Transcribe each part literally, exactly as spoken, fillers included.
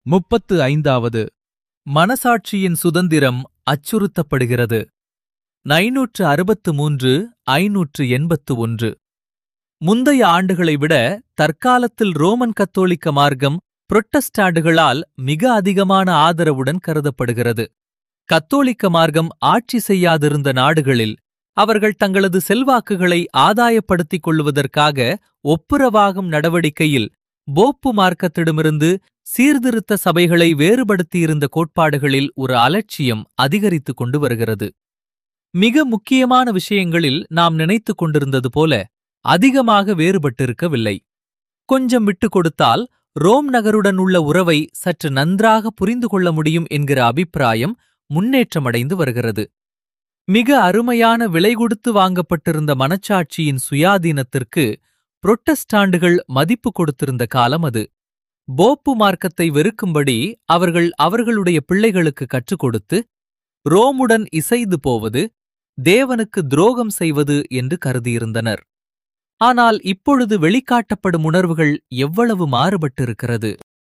முப்பத்து ஐந்தாவது மனசாட்சியின் சுதந்திரம் அச்சுறுத்தப்படுகிறது. ஐநூற்று அறுபத்து மூன்று ஐநூற்று எண்பத்து ஒன்று. முந்தைய ஆண்டுகளை விட தற்காலத்தில் ரோமன் கத்தோலிக்க மார்க்கம் புரொட்டஸ்டாண்டுகளால் மிக அதிகமான ஆதரவுடன் கருதப்படுகிறது. கத்தோலிக்க மார்க்கம் ஆட்சி செய்யாதிருந்த நாடுகளில் அவர்கள் தங்களது செல்வாக்குகளை ஆதாயப்படுத்திக் கொள்வதற்காக ஒப்புரவாகும் நடவடிக்கையில் போப்பு மார்க்கத்திடமிருந்து சீர்திருத்த சபைகளை வேறுபடுத்தியிருந்த கோட்பாடுகளில் ஒரு அலட்சியம் அதிகரித்துக் கொண்டு வருகிறது. மிக முக்கியமான விஷயங்களில் நாம் நினைத்துக் கொண்டிருந்தது போல அதிகமாக வேறுபட்டிருக்கவில்லை. கொஞ்சம் விட்டுக் கொடுத்தால் ரோம் நகருடன் உள்ள உறவை சற்று நன்றாக புரிந்து கொள்ள முடியும் என்கிற அபிப்பிராயம் முன்னேற்றமடைந்து வருகிறது. மிக அருமையான விலை கொடுத்து வாங்கப்பட்டிருந்த மனச்சாட்சியின் சுயாதீனத்திற்கு புரொட்டஸ்டாண்டுகள் மதிப்பு கொடுத்திருந்த காலம் அது. போப்பு மார்க்கத்தை வெறுக்கும்படி அவர்கள் அவர்களுடைய பிள்ளைகளுக்கு கற்றுக் கொடுத்து ரோமுடன் இசைந்து போவது, தேவனுக்கு துரோகம் செய்வது என்று கருதியிருந்தனர். ஆனால் இப்பொழுது வெளிக்காட்டப்படும் உணர்வுகள் எவ்வளவு மாறுபட்டிருக்கிறது.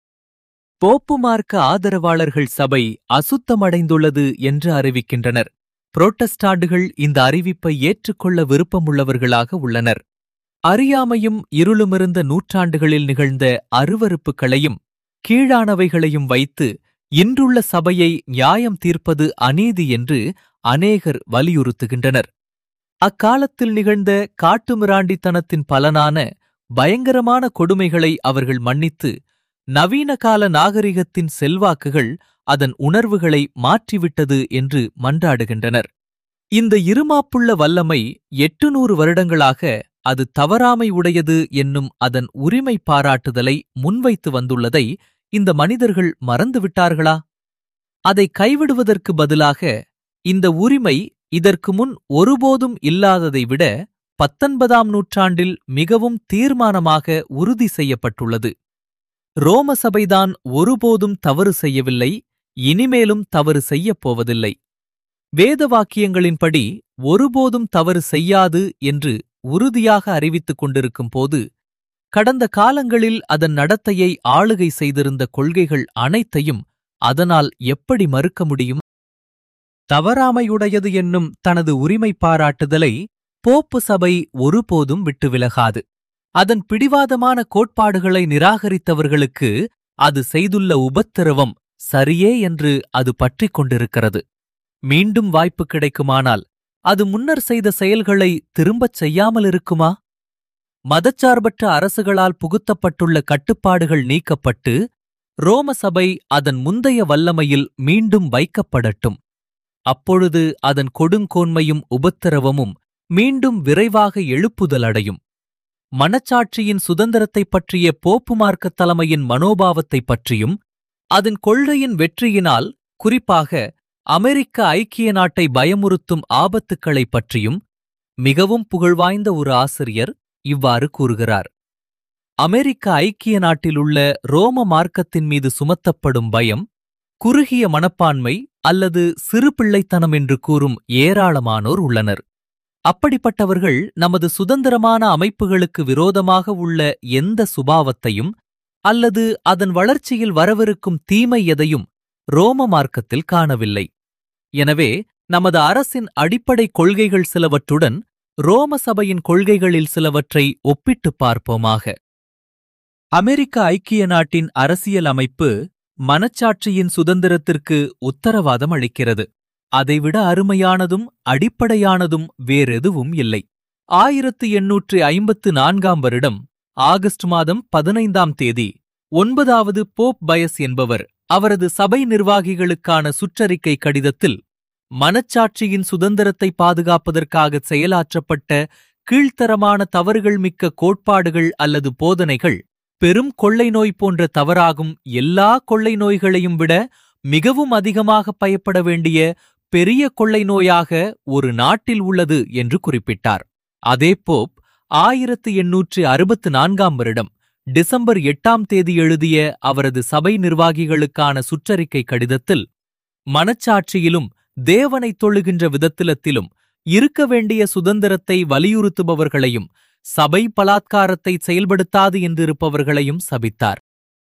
போப்பு மார்க்க ஆதரவாளர்கள் சபை அசுத்தமடைந்துள்ளது என்று அறிவிக்கின்றனர். புரோட்டஸ்டாண்டுகள் இந்த அறிவிப்பை ஏற்றுக்கொள்ள விருப்பமுள்ளவர்களாக உள்ளனர். அறியாமையும் இருளுமிருந்த நூற்றாண்டுகளில் நிகழ்ந்த அருவருப்புகளையும் கீழானவைகளையும் வைத்து இன்றுள்ள சபையை நியாயம் தீர்ப்பது அநீதி என்று அநேகர் வலியுறுத்துகின்றனர். அக்காலத்தில் நிகழ்ந்த காட்டுமிராண்டித்தனத்தின் பலனான பயங்கரமான கொடுமைகளை அவர்கள் மன்னித்து நவீன கால நாகரிகத்தின் செல்வாக்குகள் அதன் உணர்வுகளை மாற்றிவிட்டது என்று மன்றாடுகின்றனர். இந்த இருமாப்புள்ள வல்லமை எட்டுநூறு வருடங்களாக அது தவறாமை உடையது என்னும் அதன் உரிமை பாராட்டுதலை முன்வைத்து வந்துள்ளதை இந்த மனிதர்கள் மறந்துவிட்டார்களா? அதை கைவிடுவதற்கு பதிலாக இந்த உரிமை இதற்கு முன் ஒருபோதும் இல்லாததை விட பத்தொன்பதாம் நூற்றாண்டில் மிகவும் தீர்மானமாக உறுதி செய்யப்பட்டுள்ளது. ரோம சபைதான் ஒருபோதும் தவறு செய்யவில்லை, இனிமேலும் தவறு செய்யப் போவதில்லை. வேத வாக்கியங்களின்படி ஒருபோதும் தவறு செய்யாது என்று உறுதியாக அறிவித்துக் கொண்டிருக்கும் போது கடந்த காலங்களில் அதன் நடத்தையை ஆளுகை செய்திருந்த கொள்கைகள் அனைத்தையும் அதனால் எப்படி மறுக்க முடியும்? தவறாமையுடையது என்னும் தனது உரிமை பாராட்டுதலை போப்பு சபை ஒருபோதும் விட்டு விலகாது. அதன் பிடிவாதமான கோட்பாடுகளை நிராகரித்தவர்களுக்கு அது செய்துள்ள உபத்திரவம் சரியே என்று அது பற்றிக் கொண்டிருக்கிறது. மீண்டும் வாய்ப்பு கிடைக்குமானால் அது முன்னர் செய்த செயல்களை திரும்பச் செய்யாமல் இருக்குமா? மதச்சார்பற்ற அரசுகளால் புகுத்தப்பட்டுள்ள கட்டுப்பாடுகள் நீக்கப்பட்டு ரோம சபை அதன் முந்தைய வல்லமையில் மீண்டும் வைக்கப்படட்டும். அப்பொழுது அதன் கொடுங்கோன்மையும் உபத்திரவமும் மீண்டும் விரைவாக எழுப்புதலடையும். மனச்சாட்சியின் சுதந்திரத்தைப் பற்றிய போப்பு மார்க்க தலைமையின் மனோபாவத்தைப் பற்றியும் அதன் கொள்கையின் வெற்றியினால் குறிப்பாக அமெரிக்க ஐக்கிய நாட்டை பயமுறுத்தும் ஆபத்துக்களைப் பற்றியும் மிகவும் புகழ்வாய்ந்த ஒரு ஆசிரியர் இவ்வாறு கூறுகிறார். அமெரிக்க ஐக்கிய நாட்டிலுள்ள ரோம மார்க்கத்தின் மீது சுமத்தப்படும் பயம், குறுகிய மனப்பான்மை அல்லது சிறு பிள்ளைத்தனம் என்று கூறும் ஏராளமானோர் உள்ளனர். அப்படிப்பட்டவர்கள் நமது சுதந்திரமான அமைப்புகளுக்கு விரோதமாக உள்ள எந்த சுபாவத்தையும் அல்லது அதன் வளர்ச்சியில் வரவிருக்கும் தீமை எதையும் ரோம மார்க்கத்தில் காணவில்லை. எனவே நமது அரசின் அடிப்படை கொள்கைகள் சிலவற்றுடன் ரோம சபையின் கொள்கைகளில் சிலவற்றை ஒப்பிட்டுப் பார்ப்போமாக. அமெரிக்க ஐக்கிய நாட்டின் அரசியல் அமைப்பு மனச்சாட்சியின் சுதந்திரத்திற்கு உத்தரவாதம் அளிக்கிறது. அதைவிட அருமையானதும் அடிப்படையானதும் வேறெதுவும் இல்லை. ஆயிரத்து எண்ணூற்று ஐம்பத்து நான்காம் வருடம் ஆகஸ்ட் மாதம் பதினைந்தாம் தேதி ஒன்பதாவது போப் பயஸ் என்பவர் அவரது சபை நிர்வாகிகளுக்கான சுற்றறிக்கை கடிதத்தில் மனச்சாட்சியின் சுதந்திரத்தை பாதுகாப்பதற்காக செயலாற்றப்பட்ட கீழ்த்தரமான தவறுகள் மிக்க கோட்பாடுகள் அல்லது போதனைகள் பெரும் கொள்ளை நோய் போன்ற தவறாகும் எல்லா கொள்ளை நோய்களையும் விட மிகவும் அதிகமாக பயப்பட வேண்டிய பெரிய கொள்ளை நோயாக ஒரு நாட்டில் உள்ளது என்று குறிப்பிட்டார். அதே போப் ஆயிரத்து எண்ணூற்று அறுபத்து நான்காம் வருடம் டிசம்பர் எட்டாம் தேதி எழுதிய அவரது சபை நிர்வாகிகளுக்கான சுற்றறிக்கை கடிதத்தில் மனச்சாட்சியிலும் தேவனை தொழுகின்ற விதத்திலத்திலும் இருக்க வேண்டிய சுதந்திரத்தை வலியுறுத்துபவர்களையும் சபை பலாத்காரத்தை செயல்படுத்தாது என்றிருப்பவர்களையும் சபித்தார்.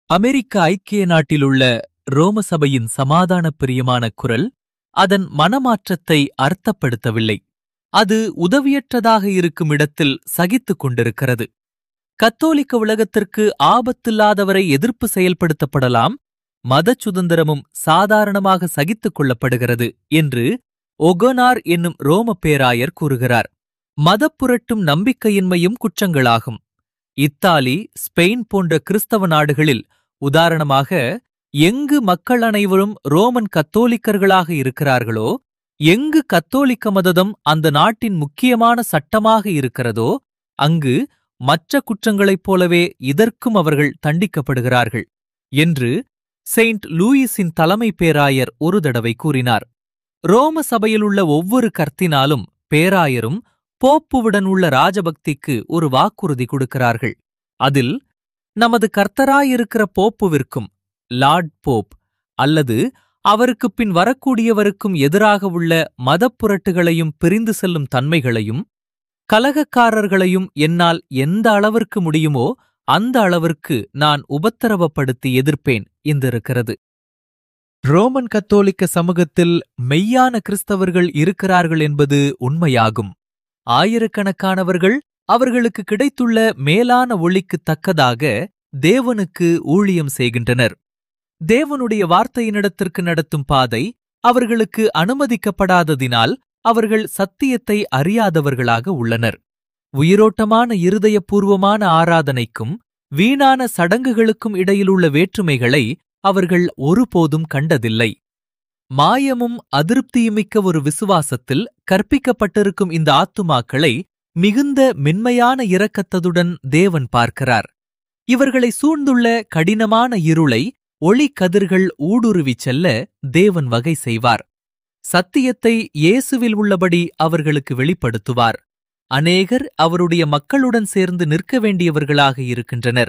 அமெரிக்க ஐக்கிய நாட்டிலுள்ள ரோம சபையின் சமாதான பிரியமான குரல் அதன் மனமாற்றத்தை அர்த்தப்படுத்தவில்லை. அது உதவியற்றதாக இருக்கும் இடத்தில் சகித்துக் கொண்டிருக்கிறது. கத்தோலிக்க உலகத்திற்கு ஆபத்தில்லாதவரை எதிர்ப்பு செயல்படுத்தப்படலாம், மத சுதந்திரமும் சாதாரணமாக சகித்துக் கொள்ளப்படுகிறது என்று ஒகோனார் என்னும் ரோம பேராயர் கூறுகிறார். மதப்புரட்டும் நம்பிக்கையின்மையும் குற்றங்களாகும். இத்தாலி, ஸ்பெயின் போன்ற கிறிஸ்தவ நாடுகளில் உதாரணமாக எங்கு மக்கள் அனைவரும் ரோமன் கத்தோலிக்கர்களாக இருக்கிறார்களோ, எங்கு கத்தோலிக்க மதம் அந்த நாட்டின் முக்கியமான சட்டமாக இருக்கிறதோ, அங்கு மற்ற குற்றங்களைப் போலவே இதற்கும் அவர்கள் தண்டிக்கப்படுகிறார்கள் என்று செயின்ட் லூயிஸின் தலைமை பேராயர் ஒரு தடவை கூறினார். ரோம சபையிலுள்ள ஒவ்வொரு கர்த்தினாலும் பேராயரும் போப்புவுடன் உள்ள ராஜபக்திக்கு ஒரு வாக்குறுதி கொடுக்கிறார்கள். அதில் நமது கர்த்தராயிருக்கிற போப்புவிற்கும் லார்ட் போப் அல்லது அவருக்குப் பின் வரக்கூடியவருக்கும் எதிராக உள்ள மதப்புரட்டுகளையும் பிரிந்து செல்லும் தன்மைகளையும் கலகக்காரர்களையும் என்னால் எந்த அளவிற்கு முடியுமோ அந்த அளவிற்கு நான் உபத்திரவப்படுத்தி எதிர்ப்பேன் என்றிருக்கிறது. ரோமன் கத்தோலிக்க சமூகத்தில் மெய்யான கிறிஸ்தவர்கள் இருக்கிறார்கள் என்பது உண்மையாகும். ஆயிரக்கணக்கானவர்கள் அவர்களுக்கு கிடைத்துள்ள மேலான ஒளிக்குத் தக்கதாக தேவனுக்கு ஊழியம் செய்கின்றனர். தேவனுடைய வார்த்தையினிடத்திற்கு நடத்தும் பாதை அவர்களுக்கு அனுமதிக்கப்படாததினால் அவர்கள் சத்தியத்தை அறியாதவர்களாக உள்ளனர். உயிரோட்டமான இருதயபூர்வமான ஆராதனைக்கும் வீணான சடங்குகளுக்கும் இடையிலுள்ள வேற்றுமைகளை அவர்கள் ஒருபோதும் கண்டதில்லை. மாயமும் அதிருப்தியுமிக்க ஒரு விசுவாசத்தில் கற்பிக்கப்பட்டிருக்கும் இந்த ஆத்துமாக்களை மிகுந்த மென்மையான இரக்கத்துடன் தேவன் பார்க்கிறார். இவர்களை சூழ்ந்துள்ள கடினமான இருளை ஒளி கதிர்கள் ஊடுருவிச் செல்ல தேவன் வகை செய்வார். சத்தியத்தை இயேசுவில் உள்ளபடி அவர்களுக்கு வெளிப்படுத்துவார். அநேகர் அவருடைய மக்களுடன் சேர்ந்து நிற்க வேண்டியவர்களாக இருக்கின்றனர்.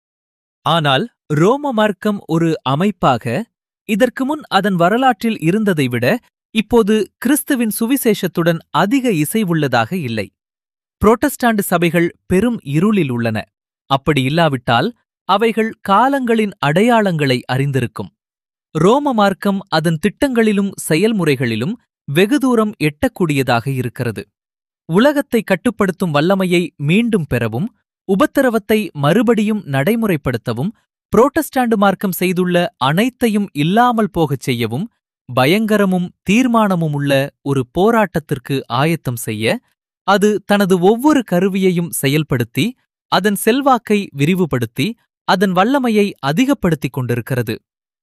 ஆனால் ரோம மார்க்கம் ஒரு அமைப்பாக இதற்கு முன் அதன் வரலாற்றில் இருந்ததை விட இப்போது கிறிஸ்துவின் சுவிசேஷத்துடன் அதிக இசைவுள்ளதாக இல்லை. புரோட்டஸ்டாண்டு சபைகள் பெரும் இருளில் உள்ளன. அப்படி இல்லாவிட்டால் அவைகள் காலங்களின் அடையாளங்களை அறிந்திருக்கும். ரோம மார்க்கம் அதன் திட்டங்களிலும் செயல்முறைகளிலும் வெகு தூரம் எட்டக்கூடியதாக இருக்கிறது. உலகத்தை கட்டுப்படுத்தும் வல்லமையை மீண்டும் பெறவும் உபத்திரவத்தை மறுபடியும் நடைமுறைப்படுத்தவும் புரோட்டஸ்டாண்டு மார்க்கம் செய்துள்ள அனைத்தையும் இல்லாமல் போகச் செய்யவும் பயங்கரமும் தீர்மானமும் உள்ள ஒரு போராட்டத்திற்கு ஆயத்தம் செய்ய அது தனது ஒவ்வொரு கருவியையும் செயல்படுத்தி அதன் செல்வாக்கை விரிவுபடுத்தி அதன் வல்லமையை அதிகப்படுத்திக் கொண்டிருக்கிறது.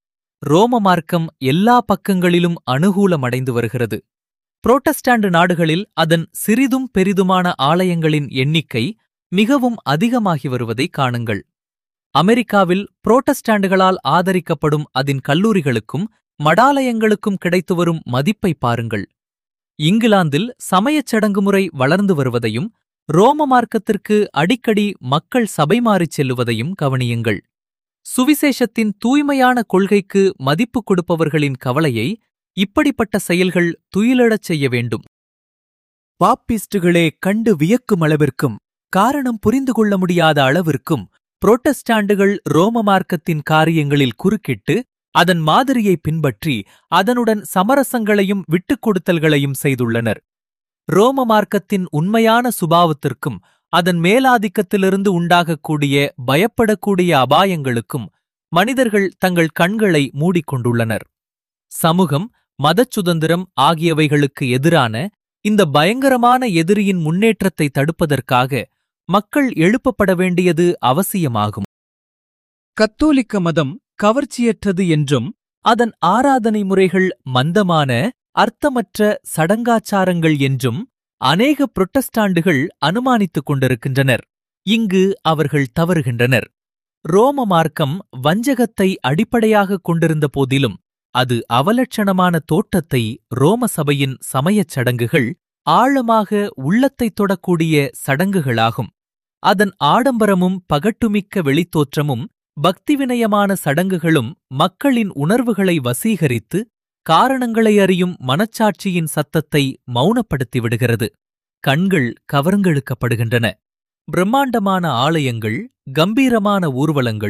ரோம மார்க்கம் எல்லா பக்கங்களிலும் அனுகூலமடைந்து வருகிறது. புரோட்டஸ்டாண்டு நாடுகளில் அதன் சிறிதும் பெரிதுமான ஆலயங்களின் எண்ணிக்கை மிகவும் அதிகமாகி வருவதை காணுங்கள். அமெரிக்காவில் புரோட்டஸ்டாண்டுகளால் ஆதரிக்கப்படும் அதன் கல்லூரிகளுக்கும் மடாலயங்களுக்கும் கிடைத்து வரும் மதிப்பை பாருங்கள். இங்கிலாந்தில் சமயச் சடங்குமுறை வளர்ந்து வருவதையும் ரோம மார்க்கத்திற்கு அடிக்கடி மக்கள் சபை மாறிச் செல்லுவதையும் கவனியுங்கள். சுவிசேஷத்தின் தூய்மையான கொள்கைக்கு மதிப்பு கொடுப்பவர்களின் கவலையை இப்படிப்பட்ட செயல்கள் துயிலெழச் செய்ய வேண்டும். பாப்பிஸ்டுகளே கண்டு வியக்கும் அளவிற்கும் காரணம் புரிந்து கொள்ள முடியாத அளவிற்கும் புரோட்டஸ்டாண்டுகள் ரோம மார்க்கத்தின் காரியங்களில் குறுக்கிட்டு அதன் மாதிரியை பின்பற்றி அதனுடன் சமரசங்களையும் விட்டுக் கொடுத்தல்களையும் செய்துள்ளனர். ரோம மார்க்கத்தின் உண்மையான சுபாவத்திற்கும் அதன் மேலாதிக்கத்திலிருந்து உண்டாகக்கூடிய பயப்படக்கூடிய அபாயங்களுக்கும் மனிதர்கள் தங்கள் கண்களை மூடிக்கொண்டுள்ளனர். சமூகம், மதச் சுதந்திரம் ஆகியவைகளுக்கு எதிரான இந்த பயங்கரமான எதிரியின் முன்னேற்றத்தை தடுப்பதற்காக மக்கள் எழுப்பப்பட வேண்டியது அவசியமாகும். கத்தோலிக்க மதம் கவர்ச்சியற்றது என்றும் அதன் ஆராதனை முறைகள் மந்தமான அர்த்தமற்ற சடங்காச்சாரங்கள் என்றும் அநேக புரொட்டஸ்டாண்டுகள் அனுமானித்துக் கொண்டிருக்கின்றனர். இங்கு அவர்கள் தவறுகின்றனர். ரோம மார்க்கம் வஞ்சகத்தை அடிப்படையாகக் கொண்டிருந்த போதிலும் அது அவலட்சணமான தோட்டத்தை ரோம சபையின் சமயச் சடங்குகள் ஆழமாக உள்ளத்தைத் தொடக்கூடிய சடங்குகளாகும். அதன் ஆடம்பரமும் பகட்டுமிக்க வெளித்தோற்றமும் பக்தி வினயமான சடங்குகளும் மக்களின் உணர்வுகளை வசீகரித்து காரணங்களை அறியும் மனச்சாட்சியின் சத்தத்தை மௌனப்படுத்தி விடுகிறது. கண்கள் கவர்ந்தெழுக்கப்படுகின்றன. பிரம்மாண்டமான ஆலயங்கள், கம்பீரமான ஊர்வலங்கள்,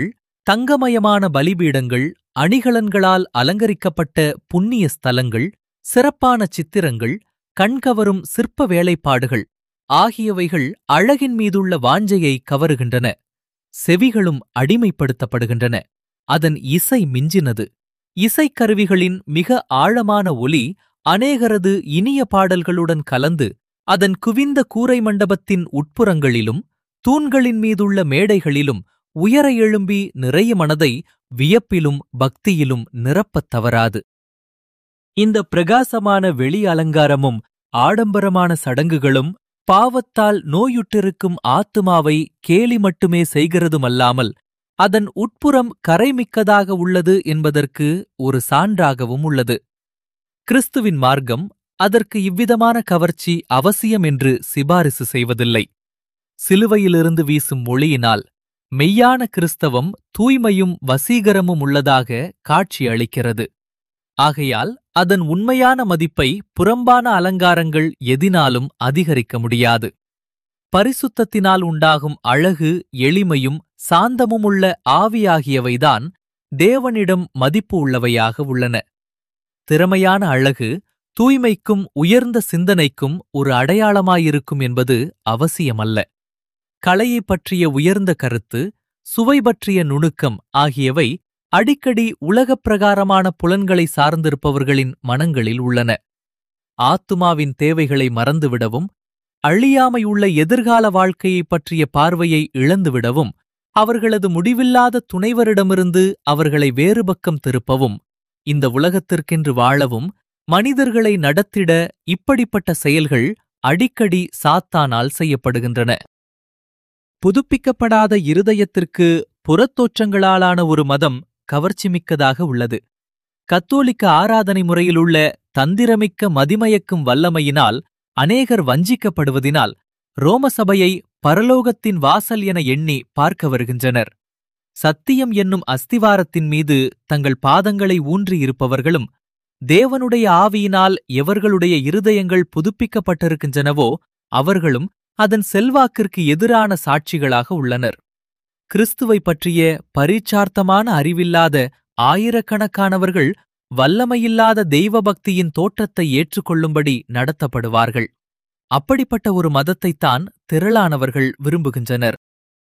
தங்கமயமான பலிபீடங்கள், அணிகலன்களால் அலங்கரிக்கப்பட்ட புண்ணிய ஸ்தலங்கள், சிறப்பான சித்திரங்கள், கண்கவரும் சிற்ப வேலைப்பாடுகள் ஆகியவைகள் அழகின் மீதுள்ள வாஞ்சையை கவருகின்றன. செவிகளும் அடிமைப்படுத்தப்படுகின்றன. அதன் இசை மிஞ்சினது. இசைக்கருவிகளின் மிக ஆழமான ஒலி அநேகரது இனிய பாடல்களுடன் கலந்து அதன் குவிந்த கூரை மண்டபத்தின் உட்புறங்களிலும் தூண்களின் மீதுள்ள மேடைகளிலும் உயர எழும்பி நிறைய மனதை வியப்பிலும் பக்தியிலும் நிரப்பத் தவறாது. இந்த பிரகாசமான வெளி அலங்காரமும் ஆடம்பரமான சடங்குகளும் பாவத்தால் நோயுற்றிருக்கும் ஆத்துமாவை கேலி மட்டுமே செய்கிறதுமல்லாமல் அதன் உட்புறம் கரைமிக்கதாக உள்ளது என்பதற்கு ஒரு சான்றாகவும் உள்ளது. கிறிஸ்துவின் மார்க்கம் அதற்கு இவ்விதமான கவர்ச்சி அவசியம் என்று சிபாரிசு செய்வதில்லை. சிலுவையிலிருந்து வீசும் ஒளியினால் மெய்யான கிறிஸ்தவம் தூய்மையும் வசீகரமும் உள்ளதாக காட்சி அளிக்கிறது. ஆகையால் அதன் உண்மையான மதிப்பை புறம்பான அலங்காரங்கள் எதினாலும் அதிகரிக்க முடியாது. பரிசுத்தத்தினால் உண்டாகும் அழகு, எளிமையும் சாந்தமுமுள்ள ஆவியாகியவைதான் தேவனிடம் மதிப்பு உள்ளவையாக உள்ளன. திறமையான அழகு தூய்மைக்கும் உயர்ந்த சிந்தனைக்கும் ஒரு அடையாளமாயிருக்கும் என்பது அவசியமல்ல. கலையைப் பற்றிய உயர்ந்த கருத்து, சுவை பற்றிய நுணுக்கம் ஆகியவை அடிக்கடி உலகப் பிரகாரமான புலன்களை சார்ந்திருப்பவர்களின் மனங்களில் உள்ளன. ஆத்துமாவின் தேவைகளை மறந்துவிடவும், அழியாமையுள்ள எதிர்கால வாழ்க்கையைப் பற்றிய பார்வையை இழந்துவிடவும், அவர்களது முடிவில்லாத துணைவரிடமிருந்து அவர்களை வேறுபக்கம் திருப்பவும், இந்த உலகத்திற்கென்று வாழவும், மனிதர்களை நடத்திட இப்படிப்பட்ட செயல்கள் அடிக்கடி சாத்தானால் செய்யப்படுகின்றன. புதுப்பிக்கப்படாத இருதயத்திற்கு புறத்தோற்றங்களாலான ஒரு மதம் கவர்ச்சிமிக்கதாக உள்ளது. கத்தோலிக்க ஆராதனை முறையிலுள்ள தந்திரமிக்க மதிமயக்கும் வல்லமையினால் அநேகர் வஞ்சிக்கப்படுவதினால் ரோம சபையை பரலோகத்தின் வாசல் என எண்ணி பார்க்க வருகின்றனர். சத்தியம் என்னும் அஸ்திவாரத்தின் மீது தங்கள் பாதங்களை ஊன்றியிருப்பவர்களும் தேவனுடைய ஆவியினால் எவர்களுடைய இருதயங்கள் புதுப்பிக்கப்பட்டிருக்கின்றனவோ அவர்களும் அதன் செல்வாக்கிற்கு எதிரான சாட்சிகளாக உள்ளனர். கிறிஸ்துவை பற்றிய பரீட்சார்த்தமான அறிவில்லாத ஆயிரக்கணக்கானவர்கள் வல்லமையில்லாத தெய்வ பக்தியின் தோற்றத்தை ஏற்றுக்கொள்ளும்படி நடத்தப்படுவார்கள். அப்படிப்பட்ட ஒரு மதத்தைத்தான் திரளானவர்கள் விரும்புகின்றனர்.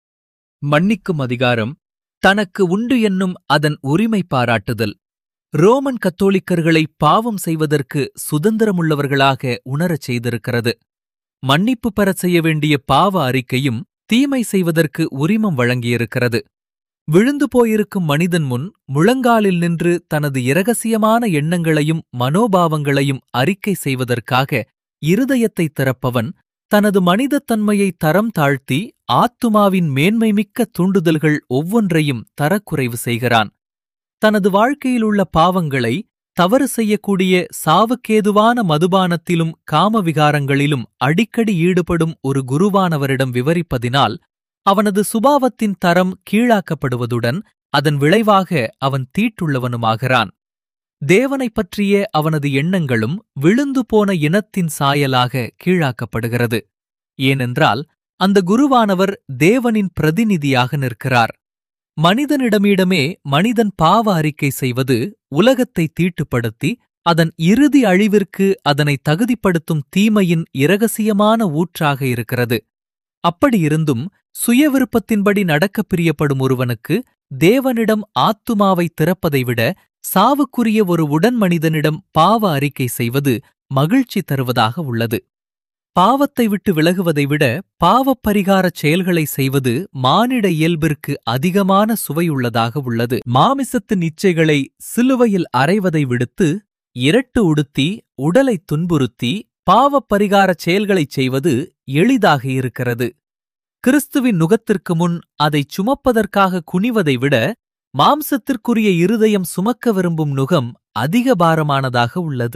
மன்னிக்கும் அதிகாரம், தனக்கு உண்டு என்னும் அதன் உரிமை பாராட்டுதல் ரோமன் கத்தோலிக்கர்களை பாவம் செய்வதற்கு சுதந்திரமுள்ளவர்களாக உணரச் செய்திருக்கிறது. மன்னிப்பு பெறச் செய்ய வேண்டிய பாவ அறிக்கையும் தீமை செய்வதற்கு உரிமம் வழங்கியிருக்கிறது. விழுந்து போயிருக்கும் மனிதன் முன் முழங்காலில் நின்று தனது இரகசியமான எண்ணங்களையும் மனோபாவங்களையும் அறிக்கை செய்வதற்காக இருதயத்தை திறப்பவன் தனது மனிதத்தன்மையை தரம் தாழ்த்தி ஆத்துமாவின் மேன்மைமிக்க தூண்டுதல்கள் ஒவ்வொன்றையும் தரக்குறைவு செய்கிறான். தனது வாழ்க்கையிலுள்ள பாவங்களை, தவறு செய்யக்கூடிய சாவுக்கேதுவான மதுபானத்திலும் காமவிகாரங்களிலும் அடிக்கடி ஈடுபடும் ஒரு குருவானவரிடம் விவரிப்பதினால் அவனது சுபாவத்தின் தரம் கீழாக்கப்படுவதுடன் அதன் விளைவாக அவன் தீட்டுள்ளவனுமாகிறான். தேவனைப் பற்றிய அவனது எண்ணங்களும் விழுந்து போன இனத்தின் சாயலாக கீழாக்கப்படுகிறது. ஏனென்றால் அந்த குருவானவர் தேவனின் பிரதிநிதியாக நிற்கிறார். மனிதனிடமிடமே மனிதன் பாவ அறிக்கை செய்வது உலகத்தை தீட்டுப்படுத்தி அதன் இறுதி அழிவிற்கு அதனை தகுதிப்படுத்தும் தீமையின் இரகசியமான ஊற்றாக இருக்கிறது. அப்படியிருந்தும் சுய விருப்பத்தின்படி நடக்கப் பிரியப்படும் ஒருவனுக்கு தேவனிடம் ஆத்துமாவை திறப்பதை விட சாவுக்குரிய ஒரு உடன் மனிதனிடம் பாவ அறிக்கை செய்வது மகிழ்ச்சி தருவதாக உள்ளது. பாவத்தை விட்டு விலகுவதை விட பாவப் பரிகாரச் செயல்களை செய்வது மானிட இயல்பிற்கு அதிகமான சுவையுள்ளதாக உள்ளது. மாமிசத்தின் இச்சைகளை சிலுவையில் அறைவதை விடுத்து இரட்டு உடுத்தி உடலை துன்புறுத்தி பாவப் பரிகாரச் செயல்களைச் செய்வது எளிதாக இருக்கிறது. கிறிஸ்துவின் நுகத்திற்கு முன் அதைச் சுமப்பதற்காக குனிவதை விட மாம்சத்திற்குரிய இருதயம் சுமக்க விரும்பும் நுகம் அதிக பாரமானதாக உள்ளது.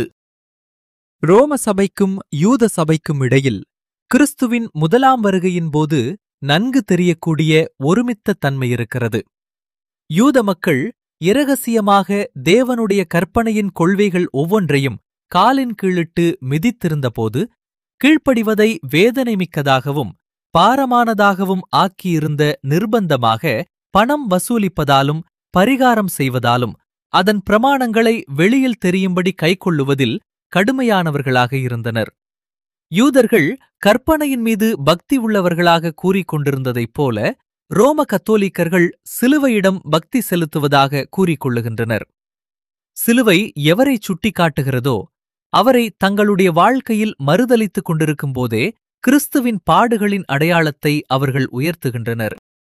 ரோம சபைக்கும் யூத சபைக்கும் இடையில் கிறிஸ்துவின் முதலாம் வருகையின் போது நன்கு தெரியக்கூடிய ஒருமித்த தன்மை இருக்கிறது. யூத மக்கள் இரகசியமாக தேவனுடைய கற்பனையின் கொள்கைகள் ஒவ்வொன்றையும் காலின் கீழிட்டு மிதித்திருந்தபோது கீழ்ப்படிவதை வேதனை மிக்கதாகவும் பாரமானதாகவும் ஆக்கியிருந்த நிர்பந்தமாக பணம் வசூலிப்பதாலும் பரிகாரம் செய்வதாலும் அதன் பிரமாணங்களை வெளியில் தெரியும்படி கைக்கொள்ளுவதில் கடுமையானவர்களாக இருந்தனர். யூதர்கள் கற்பனையின் மீது பக்தி உள்ளவர்களாக கூறிக்கொண்டிருந்ததைப் போல ரோம கத்தோலிக்கர்கள் சிலுவையிடம் பக்தி செலுத்துவதாக கூறிக்கொள்ளுகின்றனர். சிலுவை எவரை சுட்டிக்காட்டுகிறதோ அவரை தங்களுடைய வாழ்க்கையில் மறுதலித்துக் கொண்டிருக்கும் போதே கிறிஸ்துவின் பாடுகளின் அடையாளத்தை அவர்கள் உயர்த்துகின்றனர்.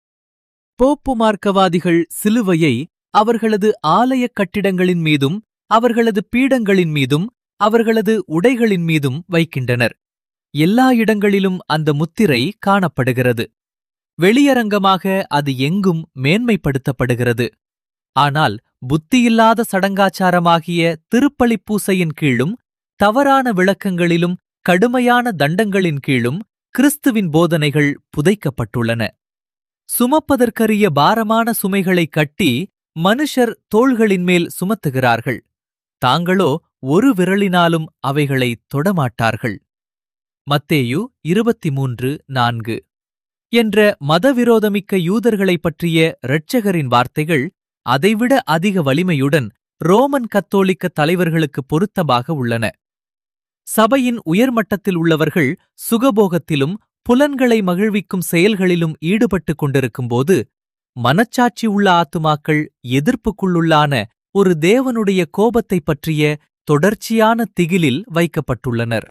போப்பு மார்க்கவாதிகள் சிலுவையை அவர்களது ஆலயக் கட்டிடங்களின் மீதும் அவர்களது பீடங்களின் மீதும் அவர்களது உடைகளின் மீதும் வைக்கின்றனர். எல்லா இடங்களிலும் அந்த முத்திரை காணப்படுகிறது. வெளியரங்கமாக அது எங்கும் மேன்மைப்படுத்தப்படுகிறது. ஆனால் புத்தியில்லாத சடங்காச்சாரமாகிய திருப்பலிப் பூசையின் கீழும் தவறான விளக்கங்களிலும் கடுமையான தண்டங்களின் கீழும் கிறிஸ்துவின் போதனைகள் புதைக்கப்பட்டுள்ளன. சுமப்பதற்கரிய பாரமான சுமைகளை கட்டி மனுஷர் தோள்களின் மேல் சுமத்துகிறார்கள். தாங்களோ ஒரு விரலினாலும் அவைகளை தொடமாட்டார்கள். மத்தேயு இருபத்தி மூன்று நான்கு என்ற மதவிரோதமிக்க யூதர்களைப் பற்றிய இரட்சகரின் வார்த்தைகள் அதைவிட அதிக வலிமையுடன் ரோமன் கத்தோலிக்க தலைவர்களுக்கு பொருத்தமாக உள்ளன. சபையின் உயர்மட்டத்தில் உள்ளவர்கள் சுகபோகத்திலும் புலன்களை மகிழ்விக்கும் செயல்களிலும் ஈடுபட்டுக் கொண்டிருக்கும்போது மனச்சாட்சி உள்ள ஆத்துமாக்கள் எதிர்ப்புக்குள்ளுள்ளான ஒரு தேவனுடைய கோபத்தைப் பற்றிய தொடர்ச்சியான திகிலில் வைக்கப்பட்டுள்ளனர்.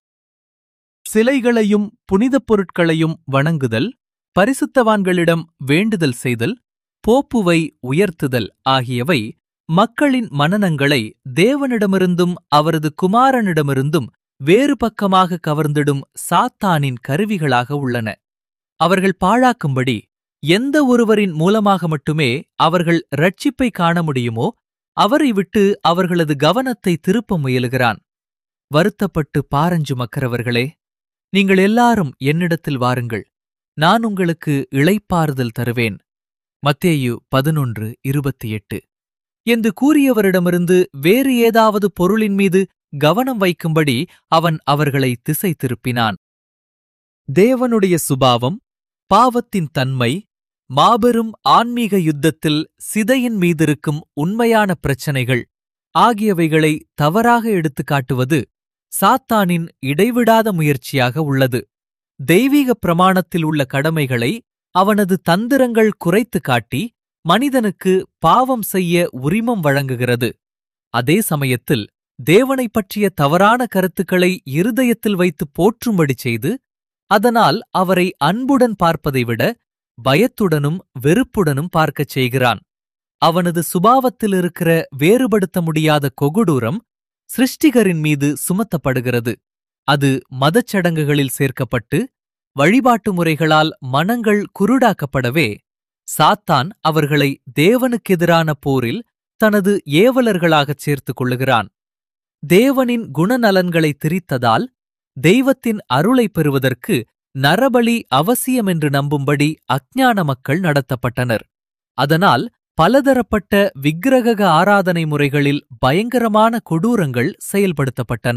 சிலைகளையும் புனிதப் பொருட்களையும் வணங்குதல், பரிசுத்தவான்களிடம் வேண்டுதல் செய்தல், போப்புவை உயர்த்துதல் ஆகியவை மக்களின் மனனங்களை தேவனிடமிருந்தும் அவரது குமாரனிடமிருந்தும் வேறு பக்கமாக கவர்ந்திடும் சாத்தானின் கருவிகளாக உள்ளன. அவர்கள் பாழாக்கும்படி எந்த ஒருவரின் மூலமாக மட்டுமே அவர்கள் இரட்சிப்பை காண முடியுமோ அவரை விட்டு அவர்களது கவனத்தை திருப்ப முயலுகிறான். வருத்தப்பட்டு பாரஞ்சுமக்கிறவர்களே, நீங்கள் எல்லாரும் என்னிடத்தில் வாருங்கள், நான் உங்களுக்கு இளைப்பாறுதல் தருவேன். மத்தேயு பதினொன்று இருபத்தி எட்டு என்று கூறியவரிடமிருந்து வேறு ஏதாவது பொருளின் மீது கவனம் வைக்கும்படி அவன் அவர்களை திசை திருப்பினான். தேவனுடைய சுபாவம், பாவத்தின் தன்மை, மாபெரும் ஆன்மீக யுத்தத்தில் சிதையின் மீதிருக்கும் உண்மையான பிரச்சனைகள் ஆகியவைகளை தவறாக எடுத்துக் காட்டுவது சாத்தானின் இடைவிடாத முயற்சியாக உள்ளது. தெய்வீக பிரமாணத்தில் உள்ள கடமைகளை அவனது தந்திரங்கள் குறைத்து காட்டி மனிதனுக்கு பாவம் செய்ய உரிமம் வழங்குகிறது. அதே சமயத்தில் தேவனைப் பற்றிய தவறான கருத்துக்களை இருதயத்தில் வைத்து போற்றும்படி செய்து அதனால் அவரை அன்புடன் பார்ப்பதை விட பயத்துடனும் வெறுப்புடனும் பார்க்கச் செய்கிறான். அவனது சுபாவத்தில் இருக்கிற வேறுபடுத்த முடியாத கொகுடூரம் சிருஷ்டிகரின் மீது சுமத்தப்படுகிறது. அது மதச்சடங்குகளில் சேர்க்கப்பட்டு வழிபாட்டு முறைகளால் மனங்கள் குருடாக்கப்படவே சாத்தான் அவர்களை தேவனுக்கெதிரான போரில் தனது ஏவலர்களாகச் சேர்த்துக் கொள்ளுகிறான். தேவனின் குணநலன்களை திரித்ததால் தெய்வத்தின் அருளை பெறுவதற்கு நரபலி அவசியமென்று நம்பும்படி அஞ்ஞான மக்கள் நடத்தப்பட்டனர். அதனால் பலதரப்பட்ட விக்கிரக ஆராதனை முறைகளில் பயங்கரமான கொடூரங்கள் செயல்படுத்தப்பட்டன.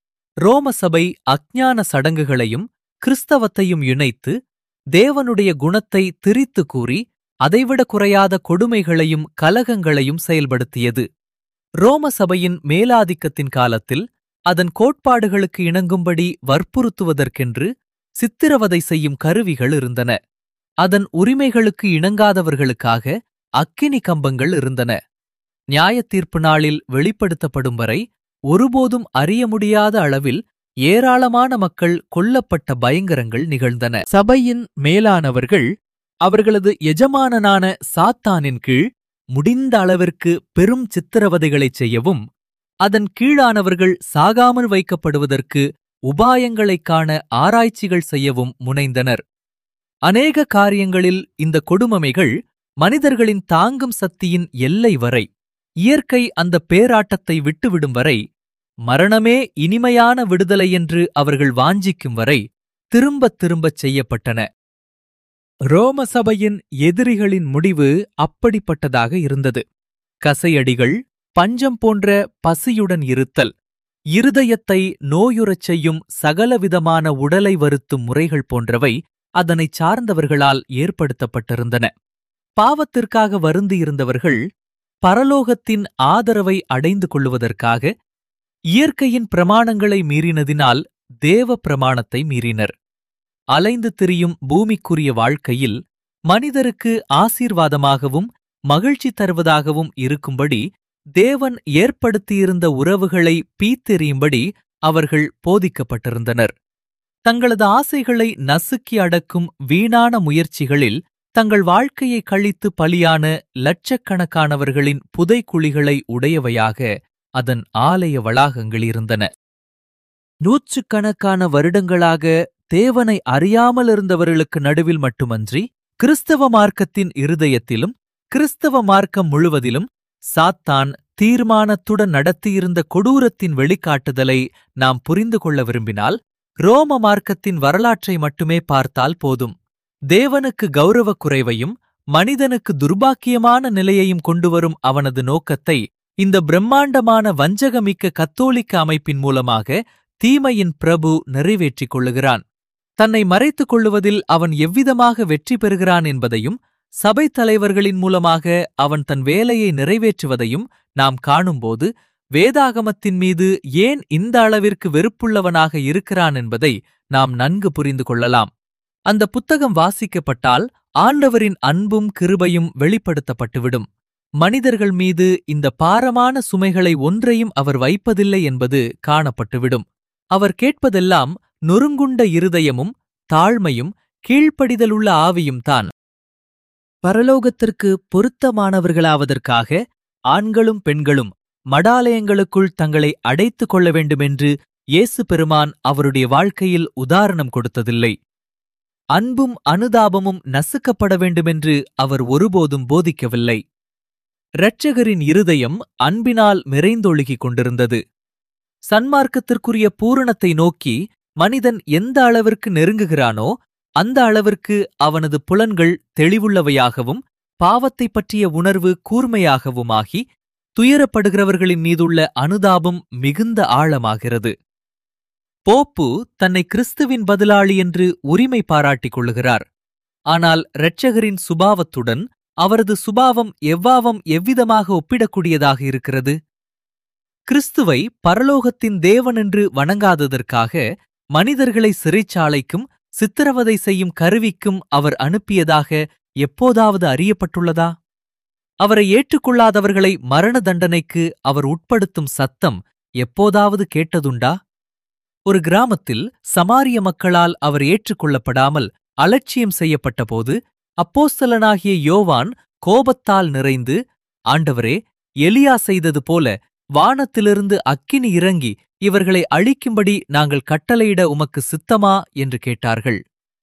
ரோம சபை அஞ்ஞான சடங்குகளையும் கிறிஸ்தவத்தையும் இணைத்து தேவனுடைய குணத்தை திரித்து கூறி அதைவிட குறையாத கொடுமைகளையும் கலகங்களையும் செயல்படுத்தியது. ரோம சபையின் மேலாதிக்கத்தின் காலத்தில் அதன் கோட்பாடுகளுக்கு இணங்கும்படி வற்புறுத்துவதற்கென்று சித்திரவதை செய்யும் கருவிகள் இருந்தன. அதன் உரிமைகளுக்கு இணங்காதவர்களுக்காக அக்கினி கம்பங்கள் இருந்தன. நியாயத்தீர்ப்பு நாளில் வெளிப்படுத்தப்படும் வரை ஒருபோதும் அறிய முடியாத அளவில் ஏராளமான மக்கள் கொல்லப்பட்ட பயங்கரங்கள் நிகழ்ந்தன. சபையின் மேலானவர்கள் அவர்களது எஜமானனான சாத்தானின் கீழ் முடிந்த அளவிற்கு பெரும் சித்திரவதைகளைச் செய்யவும் அதன் கீழானவர்கள் சாகாமல் வைக்கப்படுவதற்கு உபாயங்களைக் காண ஆராய்ச்சிகள் செய்யவும் முனைந்தனர். அநேக காரியங்களில் இந்த கொடுமைகள் மனிதர்களின் தாங்கும் சக்தியின் எல்லை வரை, இயற்கை அந்த பேராட்டத்தை விட்டுவிடும் வரை, மரணமே இனிமையான விடுதலை என்று அவர்கள் வாஞ்சிக்கும் வரை திரும்பத் திரும்பச் செய்யப்பட்டன. ரோம சபையின் எதிரிகளின் முடிவு அப்படிப்பட்டதாக இருந்தது. கசையடிகள், பஞ்சம் போன்ற பசியுடன் இருத்தல், இருதயத்தை நோயுறச் செய்யும் சகலவிதமான உடலை வருத்தும் முறைகள் போன்றவை அதனைச் சார்ந்தவர்களால் ஏற்படுத்தப்பட்டிருந்தன. பாவத்திற்காக வருந்தியிருந்தவர்கள் பரலோகத்தின் ஆதரவை அடைந்து கொள்ளுவதற்காக இயற்கையின் பிரமாணங்களை மீறினதினால் தேவ பிரமாணத்தை மீறினர். அலைந்து திரியும் பூமிக்குரிய வாழ்க்கையில் மனிதருக்கு ஆசீர்வாதமாகவும் மகிழ்ச்சி தருவதாகவும் இருக்கும்படி தேவன் ஏற்படுத்தியிருந்த உறவுகளை பீத்தெறியும்படி அவர்கள் போதிக்கப்பட்டிருந்தனர். தங்களது ஆசைகளை நசுக்கி அடக்கும் வீணான முயற்சிகளில் தங்கள் வாழ்க்கையை கழித்து பலியான லட்சக்கணக்கானவர்களின் புதைக்குழிகளை உடையவையாக அதன் ஆலய வளாகங்கள் இருந்தன. நூற்றுக்கணக்கான வருடங்களாக தேவனை அறியாமல் இருந்தவர்களுக்கு நடுவில் மட்டுமன்றி கிறிஸ்தவ மார்க்கத்தின் இருதயத்திலும் கிறிஸ்தவ மார்க்கம் முழுவதிலும் சாத்தான் தீர்மானத்துடன் நடத்தியிருந்த கொடூரத்தின் வெளிக்காட்டுதலை நாம் புரிந்து கொள்ள விரும்பினால் ரோம மார்க்கத்தின் வரலாற்றை மட்டுமே பார்த்தால் போதும். தேவனுக்கு கௌரவக் குறைவையும் மனிதனுக்கு துர்பாக்கியமான நிலையையும் கொண்டுவரும் அவனது நோக்கத்தை இந்த பிரம்மாண்டமான வஞ்சகமிக்க கத்தோலிக்க அமைப்பின் மூலமாக தீமையின் பிரபு நிறைவேற்றிக் கொள்ளுகிறான். தன்னை மறைத்துக் கொள்ளுவதில் அவன் எவ்விதமாக வெற்றி பெறுகிறான் என்பதையும் சபை தலைவர்களின் மூலமாக அவன் தன் வேலையை நிறைவேற்றுவதையும் நாம் காணும்போது வேதாகமத்தின் மீது ஏன் இந்த அளவிற்கு வெறுப்புள்ளவனாக இருக்கிறான் என்பதை நாம் நன்கு புரிந்து கொள்ளலாம். அந்த புத்தகம் வாசிக்கப்பட்டால் ஆண்டவரின் அன்பும் கிருபையும் வெளிப்படுத்தப்பட்டுவிடும். மனிதர்கள் மீது இந்த பாரமான சுமைகளை ஒன்றையும் அவர் வைப்பதில்லை என்பது காணப்பட்டுவிடும். அவர் கேட்பதெல்லாம் நொறுங்குண்ட இருதயமும் தாழ்மையும் கீழ்ப்படிதலுள்ள ஆவியும் தான். பரலோகத்திற்கு பொருத்தமானவர்களாவதற்காக ஆண்களும் பெண்களும் மடாலயங்களுக்குள் தங்களை அடைத்துக் கொள்ள வேண்டுமென்று இயேசு பெருமான் அவருடைய வாழ்க்கையில் உதாரணம் கொடுத்ததில்லை. அன்பும் அனுதாபமும் நசுக்கப்பட வேண்டுமென்று அவர் ஒருபோதும் போதிக்கவில்லை. இரட்சகரின் இருதயம் அன்பினால் நிறைந்தொழுகிக் கொண்டிருந்தது. சன்மார்க்கத்திற்குரிய பூரணத்தை நோக்கி மனிதன் எந்த அளவிற்கு நெருங்குகிறானோ அந்த அளவிற்கு அவனது புலன்கள் தெளிவுள்ளவையாகவும் பாவத்தைப் பற்றிய உணர்வு கூர்மையாகவுமாகி துயரப்படுகிறவர்களின் மீதுள்ள அனுதாபம் மிகுந்த ஆழமாகிறது. போப்பு தன்னை கிறிஸ்துவின் பதிலாளி என்று உரிமை பாராட்டிக் கொள்ளுகிறார். ஆனால் இரட்சகரின் சுபாவத்துடன் அவரது சுபாவம் எவ்வாவம் எவ்விதமாக ஒப்பிடக்கூடியதாக இருக்கிறது? கிறிஸ்துவை பரலோகத்தின் தேவனென்று வணங்காததற்காக மனிதர்களை சிறைச்சாலைக்கும் சித்திரவதை செய்யும் கருவிக்கும் அவர் அனுப்பியதாக எப்போதாவது அறியப்பட்டுள்ளதா? அவரை ஏற்றுக்கொள்ளாதவர்களை மரண தண்டனைக்கு அவர் உட்படுத்தும் சத்தம் எப்போதாவது கேட்டதுண்டா? ஒரு கிராமத்தில் சமாரிய மக்களால் அவர் ஏற்றுக்கொள்ளப்படாமல் அலட்சியம் செய்யப்பட்டபோது அப்போஸ்தலனாகிய யோவான் கோபத்தால் நிறைந்து, ஆண்டவரே, எலியா செய்தது போல வானத்திலிருந்து அக்கினி இறங்கி இவர்களை அழிக்கும்படி நாங்கள் கட்டளையிட உமக்கு சித்தமா என்று கேட்டார்கள்.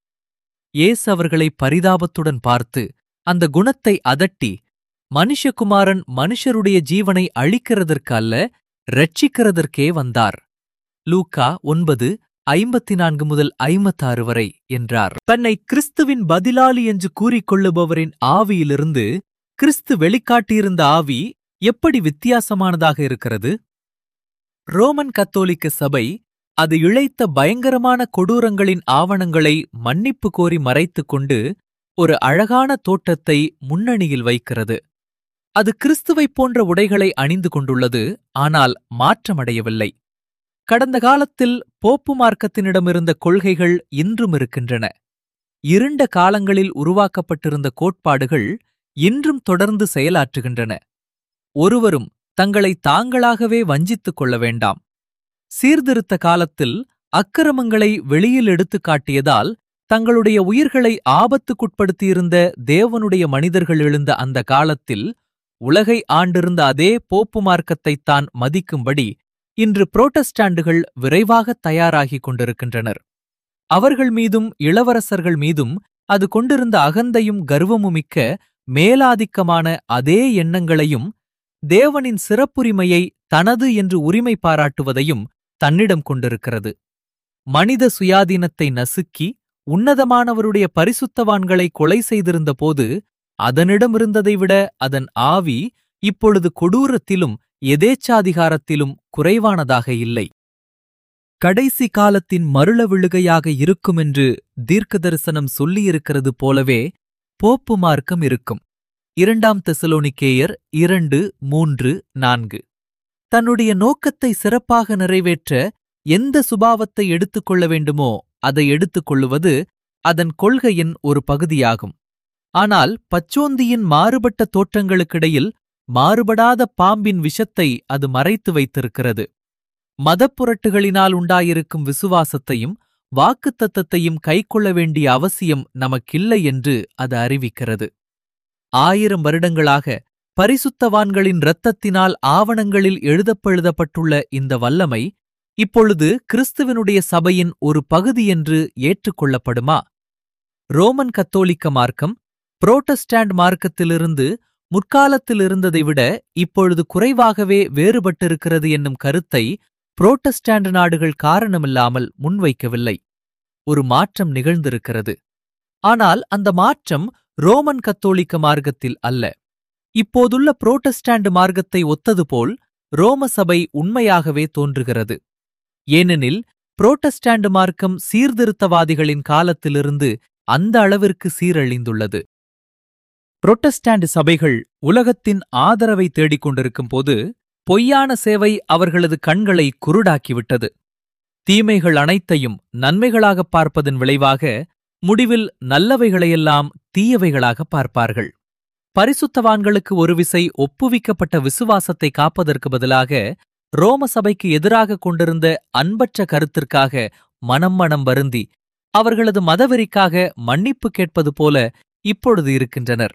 இயேசு அவர்களை பரிதாபத்துடன் பார்த்து அந்த குணத்தை அதட்டி, மனுஷகுமாரன் மனுஷருடைய ஜீவனை அழிக்கிறதற்கு அல்ல, இரட்சிக்கிறதற்கே வந்தார். லூக்கா ஒன்பது ஐம்பத்தி நான்கு முதல் ஐம்பத்தாறு வரை என்றார். தன்னை கிறிஸ்துவின் பதிலாளி என்று கூறிக்கொள்ளுபவரின் ஆவியிலிருந்து கிறிஸ்து வெளிக்காட்டியிருந்த ஆவி எப்படி வித்தியாசமானதாக இருக்கிறது? ரோமன் கத்தோலிக்க சபை அது இழைத்த பயங்கரமான கொடூரங்களின் ஆவணங்களை மன்னிப்பு கோரி மறைத்துக் கொண்டு ஒரு அழகான தோட்டத்தை முன்னணியில் வைக்கிறது. அது கிறிஸ்துவைப் போன்ற உடைகளை அணிந்து கொண்டுள்ளது, ஆனால் மாற்றமடையவில்லை. கடந்த காலத்தில் போப்பு மார்க்கத்தினிடமிருந்த கொள்கைகள் இன்றும் இருக்கின்றன. இருண்ட காலங்களில் உருவாக்கப்பட்டிருந்த கோட்பாடுகள் இன்றும் தொடர்ந்து செயலாற்றுகின்றன. ஒருவரும் தங்களை தாங்களாகவே வஞ்சித்துக் கொள்ள வேண்டாம். சீர்திருத்த காலத்தில் அக்கிரமங்களை வெளியில் எடுத்துக் காட்டியதால் தங்களுடைய உயிர்களை ஆபத்துக்குட்படுத்தியிருந்த தேவனுடைய மனிதர்கள் எழுந்த அந்த காலத்தில் உலகை ஆண்டிருந்த அதே போப்பு மார்க்கத்தைத்தான் மதிக்கும்படி இன்று புரோட்டஸ்டாண்டுகள் விரைவாக தயாராகிக் கொண்டிருக்கின்றனர். அவர்கள் மீதும் இளவரசர்கள் மீதும் அது கொண்டிருந்த அகந்தையும் கர்வமுமிக்க மேலாதிக்கமான அதே எண்ணங்களையும் தேவனின் சிறப்புரிமையை தனது என்று உரிமை பாராட்டுவதையும் தன்னிடம் கொண்டிருக்கிறது. மனித சுயாதீனத்தை நசுக்கி உன்னதமானவருடைய பரிசுத்தவான்களை கொலை செய்திருந்த போது அதனிடமிருந்ததை விட அதன் ஆவி இப்பொழுது கொடூரத்திலும் எதேச்சாதிகாரத்திலும் குறைவானதாக இல்லை. கடைசி காலத்தின் மருள விழுகையாக இருக்குமென்று தீர்க்க தரிசனம் சொல்லியிருக்கிறது போலவே போப்பு மார்க்கம் இருக்கும். இரண்டாம் தெசலோனிக்கேயர் இரண்டு மூன்று நான்கு. தன்னுடைய நோக்கத்தை சிறப்பாக நிறைவேற்ற எந்த சுபாவத்தை எடுத்துக்கொள்ள வேண்டுமோ அதை எடுத்துக்கொள்ளுவது அதன் கொள்கையின் ஒரு பகுதியாகும். ஆனால் பச்சோந்தியின் மாறுபட்ட தோற்றங்களுக்கிடையில் மாறுபடாத பாம்பின் விஷத்தை அது மறைத்து வைத்திருக்கிறது. மதப்புரட்டுகளினால் உண்டாயிருக்கும் விசுவாசத்தையும் வாக்குத்தத்தத்தையும் கைக்கொள்ள வேண்டிய அவசியம் நமக்கில்லை என்று அது அறிவிக்கிறது. ஆயிரம் வருடங்களாக பரிசுத்தவான்களின் இரத்தத்தினால் ஆவணங்களில் எழுதப்பெழுதப்பட்டுள்ள இந்த வல்லமை இப்பொழுது கிறிஸ்துவனுடைய சபையின் ஒரு பகுதி என்று ஏற்றுக்கொள்ளப்படுமா? ரோமன் கத்தோலிக்க மார்க்கம் புரோட்டஸ்டாண்ட் மார்க்கத்திலிருந்து முற்காலத்தில் இருந்ததை விட இப்பொழுது குறைவாகவே வேறுபட்டிருக்கிறது என்னும் கருத்தை புரோட்டஸ்டாண்ட் நாடுகள் காரணமில்லாமல் முன்வைக்கவில்லை. ஒரு மாற்றம் நிகழ்ந்திருக்கிறது. ஆனால் அந்த மாற்றம் ரோமன் கத்தோலிக்க மார்க்கத்தில் அல்ல. இப்போதுள்ள புரோட்டஸ்டாண்ட் மார்க்கத்தை ஒத்ததுபோல் ரோம சபை உண்மையாகவே தோன்றுகிறது. ஏனெனில் புரோட்டஸ்டாண்ட் மார்க்கம் சீர்திருத்தவாதிகளின் காலத்திலிருந்து அந்த அளவிற்கு சீரழிந்துள்ளது. புரோட்டஸ்டாண்ட் சபைகள் உலகத்தின் ஆதரவை தேடிக் கொண்டிருக்கும் போது பொய்யான சேவை அவர்களது கண்களை குருடாக்கிவிட்டது. தீமைகள் அனைத்தையும் நன்மைகளாகப் பார்ப்பதன் விளைவாக முடிவில் நல்லவைகளையெல்லாம் தீயவைகளாக பார்ப்பார்கள். பரிசுத்தவான்களுக்கு ஒரு விசை ஒப்புவிக்கப்பட்ட விசுவாசத்தை காப்பதற்கு பதிலாக ரோம சபைக்கு எதிராக கொண்டிருந்த அன்பற்ற கருத்திற்காக மனம் மனம் வருந்தி அவர்களது மதவெறிக்காக மன்னிப்பு கேட்பது போல இப்பொழுது இருக்கின்றனர்.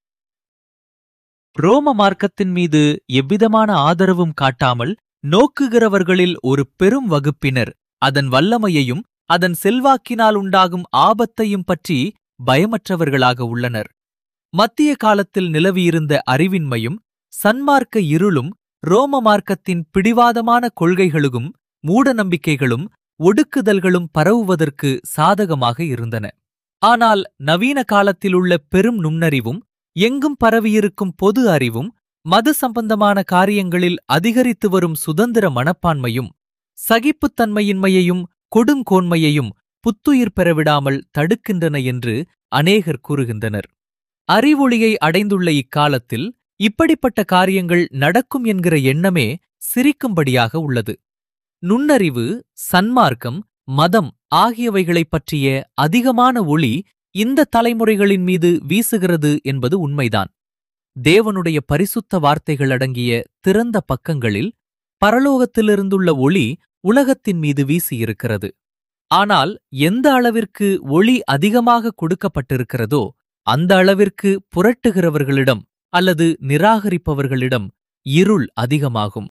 ரோம மார்க்கத்தின் மீது எவ்விதமான ஆதரவும் காட்டாமல் நோக்குகிறவர்களில் ஒரு பெரும் வகுப்பினர் அதன் வல்லமையையும் அதன் செல்வாக்கினால் உண்டாகும் ஆபத்தையும் பற்றி பயமற்றவர்களாக உள்ளனர். மத்திய காலத்தில் நிலவியிருந்த அறிவின்மையும் சன்மார்க்க இருளும் ரோம மார்க்கத்தின் பிடிவாதமான கொள்கைகளும் மூடநம்பிக்கைகளும் ஒடுக்குதல்களும் பரவுவதற்கு சாதகமாக இருந்தன. ஆனால் நவீன காலத்திலுள்ள பெரும் நுண்ணறிவும் எங்கும் பரவியிருக்கும் பொது அறிவும் மது சம்பந்தமான காரியங்களில் அதிகரித்து வரும் சுதந்திர மனப்பான்மையும் சகிப்புத்தன்மையின்மையையும் கொடுங்கோன்மையையும் புத்துயிர் பெறவிடாமல் தடுக்கின்றன என்று அநேகர் கூறுகின்றனர். அறிவொளியை அடைந்துள்ள இக்காலத்தில் இப்படிப்பட்ட காரியங்கள் நடக்கும் என்கிற எண்ணமே சிரிக்கும்படியாக உள்ளது. நுண்ணறிவு, சன்மார்க்கம், மதம் ஆகியவைகளைப் பற்றிய அதிகமான ஒளி இந்த தலைமுறைகளின் மீது வீசுகிறது என்பது உண்மைதான். தேவனுடைய பரிசுத்த வார்த்தைகள் அடங்கிய திறந்த பக்கங்களில் பரலோகத்திலிருந்துள்ள ஒளி உலகத்தின் மீது வீசியிருக்கிறது. ஆனால் எந்த அளவிற்கு ஒளி அதிகமாக கொடுக்கப்பட்டிருக்கிறதோ அந்த அளவிற்கு புரட்டுகிறவர்களிடம் அல்லது நிராகரிப்பவர்களிடம் இருள் அதிகமாகும்.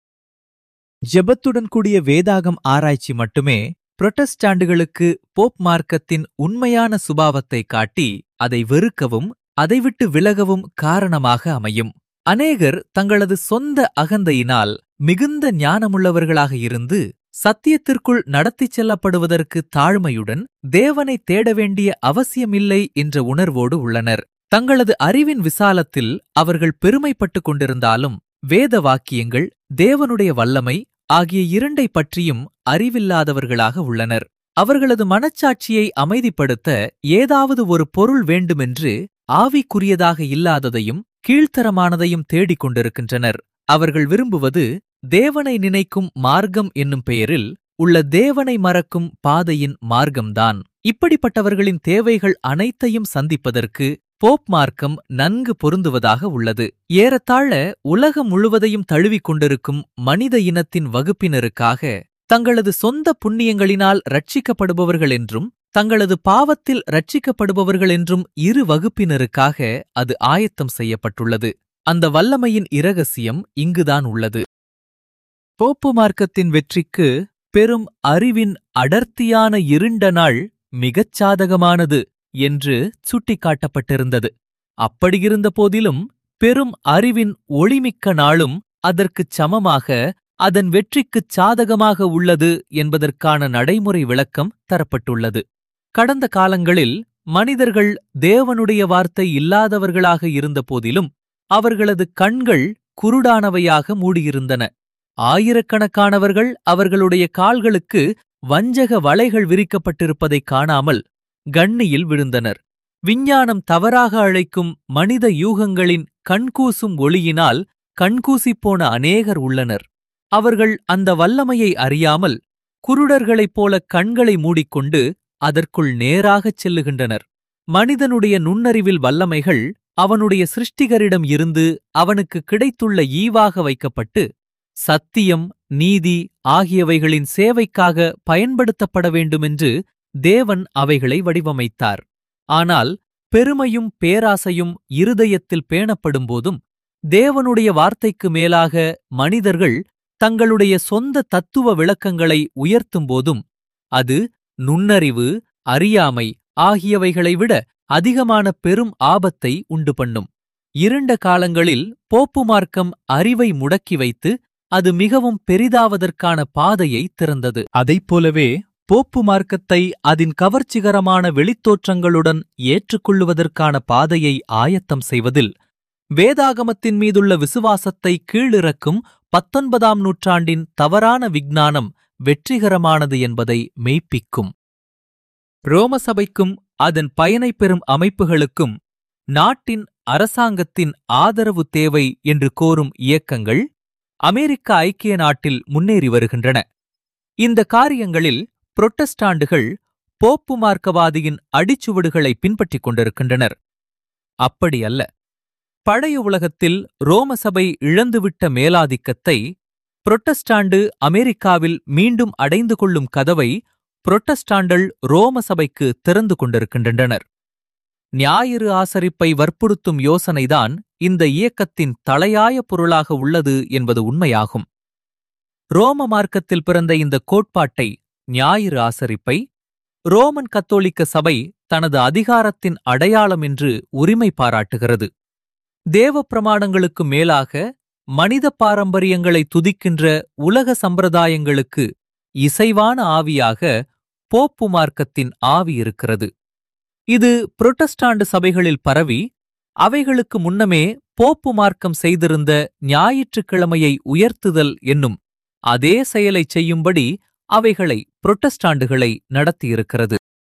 ஜெபத்துடன் கூடிய வேதாகம் ஆராய்ச்சி மட்டுமே புரொட்டஸ்டாண்டுகளுக்கு போப் மார்க்கத்தின் உண்மையான சுபாவத்தை காட்டி அதை வெறுக்கவும் அதை விட்டு விலகவும் காரணமாக அமையும். அநேகர் தங்களது சொந்த அகந்தையினால் மிகுந்த ஞானமுள்ளவர்களாக இருந்து சத்தியத்திற்குள் நடத்திச் செல்லப்படுவதற்கு தாழ்மையுடன் தேவனை தேட வேண்டிய அவசியமில்லை என்ற உணர்வோடு உள்ளனர். தங்களது அறிவின் விசாலத்தில் அவர்கள் பெருமைப்பட்டுக் கொண்டிருந்தாலும் வேத வாக்கியங்கள், தேவனுடைய வல்லமை ஆகிய இரண்டை பற்றியும் அறிவில்லாதவர்களாக உள்ளனர். அவர்களது மனச்சாட்சியை அமைதிப்படுத்த ஏதாவது ஒரு பொருள் வேண்டுமென்று ஆவிக்குரியதாக இல்லாததையும் கீழ்த்தரமானதையும் தேடிக் கொண்டிருக்கின்றனர். அவர்கள் விரும்புவது தேவனை நினைக்கும் மார்க்கம் என்னும் பெயரில் உள்ள தேவனை மறக்கும் பாதையின் மார்க்கம்தான். இப்படிப்பட்டவர்களின் தேவைகள் அனைத்தையும் சந்திப்பதற்கு போப் மார்க்கம் நன்கு பொருந்துவதாக உள்ளது. ஏறத்தாழ உலகம் முழுவதையும் தழுவிக் கொண்டிருக்கும் மனித இனத்தின் வகுப்பினருக்காக தங்களது சொந்த புண்ணியங்களினால் ரட்சிக்கப்படுபவர்கள் என்றும் தங்களது பாவத்தில் ரட்சிக்கப்படுபவர்கள் என்றும் இரு வகுப்பினருக்காக அது ஆயத்தம் செய்யப்பட்டுள்ளது. அந்த வல்லமையின் இரகசியம் இங்குதான் உள்ளது. போப்பு மார்க்கத்தின் வெற்றிக்கு பெரும் அறிவின் அடர்த்தியான இருண்ட நாள் மிகச் சாதகமானது என்று சுட்டிக்காட்டப்பட்டிருந்தது. அப்படியிருந்த போதிலும் பெரும் அறிவின் ஒளிமிக்க நாளும் அதற்குச் சமமாக அதன் வெற்றிக்குச் சாதகமாக உள்ளது என்பதற்கான நடைமுறை விளக்கம் தரப்பட்டுள்ளது. கடந்த காலங்களில் மனிதர்கள் தேவனுடைய வார்த்தை இல்லாதவர்களாக இருந்த போதிலும் அவர்களது கண்கள் குருடானவையாக மூடியிருந்தன. ஆயிரக்கணக்கானவர்கள் அவர்களுடைய கால்களுக்கு வஞ்சக வலைகள் விரிக்கப்பட்டிருப்பதைக் காணாமல் கண்ணியில் விழுந்தனர். விஞ்ஞானம் தவறாக அழைக்கும் மனித யூகங்களின் கண்கூசும் ஒளியினால் கண்கூசிப்போன அநேகர் உள்ளனர். அவர்கள் அந்த வல்லமையை அறியாமல் குருடர்களைப் போல கண்களை மூடிக்கொண்டு அதற்குள் நேராகச் செல்லுகின்றனர். மனிதனுடைய நுண்ணறிவில் வல்லமைகள் அவனுடைய சிருஷ்டிகரிடம் இருந்து அவனுக்கு கிடைத்துள்ள ஈவாக வைக்கப்பட்டு சத்தியம், நீதி ஆகியவைகளின் சேவைக்காக பயன்படுத்தப்பட வேண்டுமென்று தேவன் அவைகளை வடிவமைத்தார். ஆனால் பெருமையும் பேராசையும் இருதயத்தில் பேணப்படும்போதும் தேவனுடைய வார்த்தைக்கு மேலாக மனிதர்கள் தங்களுடைய சொந்த தத்துவ விளக்கங்களை உயர்த்தும்போதும் அது நுண்ணறிவு, அறியாமை ஆகியவைகளை விட அதிகமான பெரும் ஆபத்தை உண்டு பண்ணும். இருண்ட காலங்களில் போப்பு மார்க்கம் அறிவை முடக்கி வைத்து அது மிகவும் பெரிதாவதற்கான பாதையை திறந்தது. அதைப்போலவே போப்பு மார்க்கத்தை அதன் கவர்ச்சிகரமான வெளித்தோற்றங்களுடன் ஏற்றுக்கொள்ளுவதற்கான பாதையை ஆயத்தம் செய்வதில் வேதாகமத்தின் மீதுள்ள விசுவாசத்தை கீழிறக்கும் பத்தொன்பதாம் நூற்றாண்டின் தவறான விஞ்ஞானம் வெற்றிகரமானது என்பதை மெய்ப்பிக்கும். ரோம சபைக்கும் அதன் பயனை பெறும் அமைப்புகளுக்கும் நாட்டின் அரசாங்கத்தின் ஆதரவு தேவை என்று கோரும் இயக்கங்கள் அமெரிக்க ஐக்கிய நாட்டில் முன்னேறி வருகின்றன. இந்த காரியங்களில் புரொட்டஸ்டாண்டுகள் போப்பு மார்க்கவாதியின் அடிச்சுவடுகளை பின்பற்றிக் கொண்டிருக்கின்றனர். அப்படியல்ல. பழைய உலகத்தில் ரோம சபை இழந்துவிட்ட மேலாதிக்கத்தை புரொட்டஸ்டாண்டு அமெரிக்காவில் மீண்டும் அடைந்து கொள்ளும் கதவை புரொட்டஸ்டாண்டல் ரோம சபைக்கு திறந்து கொண்டிருக்கின்றனர். ஞாயிறு ஆசரிப்பை வற்புறுத்தும் யோசனைதான் இந்த இயக்கத்தின் தலையாய பொருளாக உள்ளது என்பது உண்மையாகும். ரோம மார்க்கத்தில் பிறந்த இந்த கோட்பாட்டை, ஞாயிறு ஆசரிப்பை, ரோமன் கத்தோலிக்க சபை தனது அதிகாரத்தின் அடையாளம் என்று உரிமை பாராட்டுகிறது. தேவ பிரமாணங்களுக்கு மேலாக மனித பாரம்பரியங்களை துதிக்கின்ற உலக சம்பிரதாயங்களுக்கு இசைவான ஆவியாக போப்பு மார்க்கத்தின் ஆவி இருக்கிறது. இது புரொட்டஸ்டாண்டு சபைகளில் பரவி அவைகளுக்கு முன்னமே போப்பு மார்க்கம் செய்திருந்த ஞாயிற்றுக்கிழமையை உயர்த்துதல் என்னும் அதே செயலைச் செய்யும்படி அவைகளை புரொட்டஸ்டாண்டுகளை நடத்தியிருக்கிறது.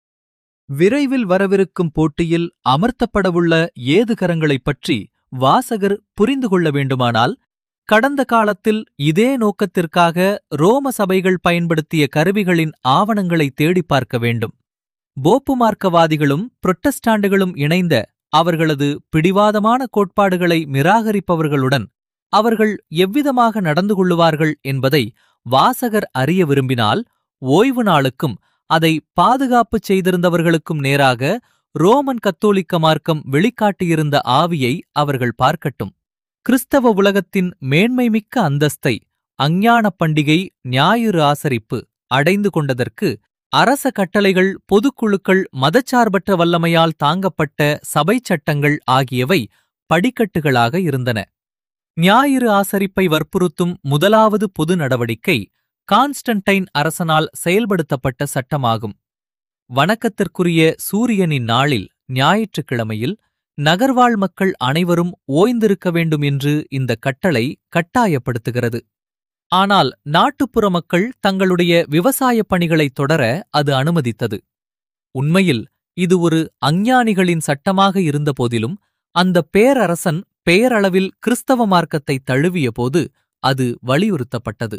விரைவில் வரவிருக்கும் போட்டியில் அமர்த்தப்படவுள்ள ஏதுகரங்களைப் பற்றி வாசகர் புரிந்து கொள்ள வேண்டுமானால் கடந்த காலத்தில் இதே நோக்கத்திற்காக ரோம சபைகள் பயன்படுத்திய கருவிகளின் ஆவணங்களை தேடிப் பார்க்க வேண்டும். போப்பு மார்க்கவாதிகளும் புரொட்டஸ்டாண்டுகளும் இணைந்த அவர்களது பிடிவாதமான கோட்பாடுகளை நிராகரிப்பவர்களுடன் அவர்கள் எவ்விதமாக நடந்து கொள்ளுவார்கள் என்பதை வாசகர் அறிய விரும்பினால் ஓய்வு நாளுக்கும் அதை பாதுகாப்பு செய்திருந்தவர்களுக்கும் நேராக ரோமன் கத்தோலிக்க மார்க்கம் வெளிக்காட்டியிருந்த ஆவியை அவர்கள் பார்க்கட்டும். கிறிஸ்தவ உலகத்தின் மேன்மைமிக்க அந்தஸ்தை அஞ்ஞானப் பண்டிகை, ஞாயிறு ஆசரிப்பு அடைந்து கொண்டதற்கு அரச கட்டளைகள், பொதுக்குழுக்கள், மதச்சார்பற்ற வல்லமையால் தாங்கப்பட்ட சபை சட்டங்கள் ஆகியவை படிக்கட்டுகளாக இருந்தன. ஞாயிறு ஆசரிப்பை வற்புறுத்தும் முதலாவது பொது நடவடிக்கை கான்ஸ்டன்டைன் அரசனால் செயல்படுத்தப்பட்ட சட்டமாகும். வணக்கத்திற்குரிய சூரியனின் நாளில், ஞாயிற்றுக்கிழமையில் நகர்வாழ் மக்கள் அனைவரும் ஓய்ந்திருக்க வேண்டும் என்று இந்த கட்டளை கட்டாயப்படுத்துகிறது. ஆனால் நாட்டுப்புற மக்கள் தங்களுடைய விவசாயப் பணிகளைத் தொடர அது அனுமதித்தது. உண்மையில் இது ஒரு அஞ்ஞானிகளின் சட்டமாக இருந்தபோதிலும் அந்த பேரரசன் பெயரளவில் கிறிஸ்தவ மார்க்கத்தை தழுவிய போது அது வலியுறுத்தப்பட்டது.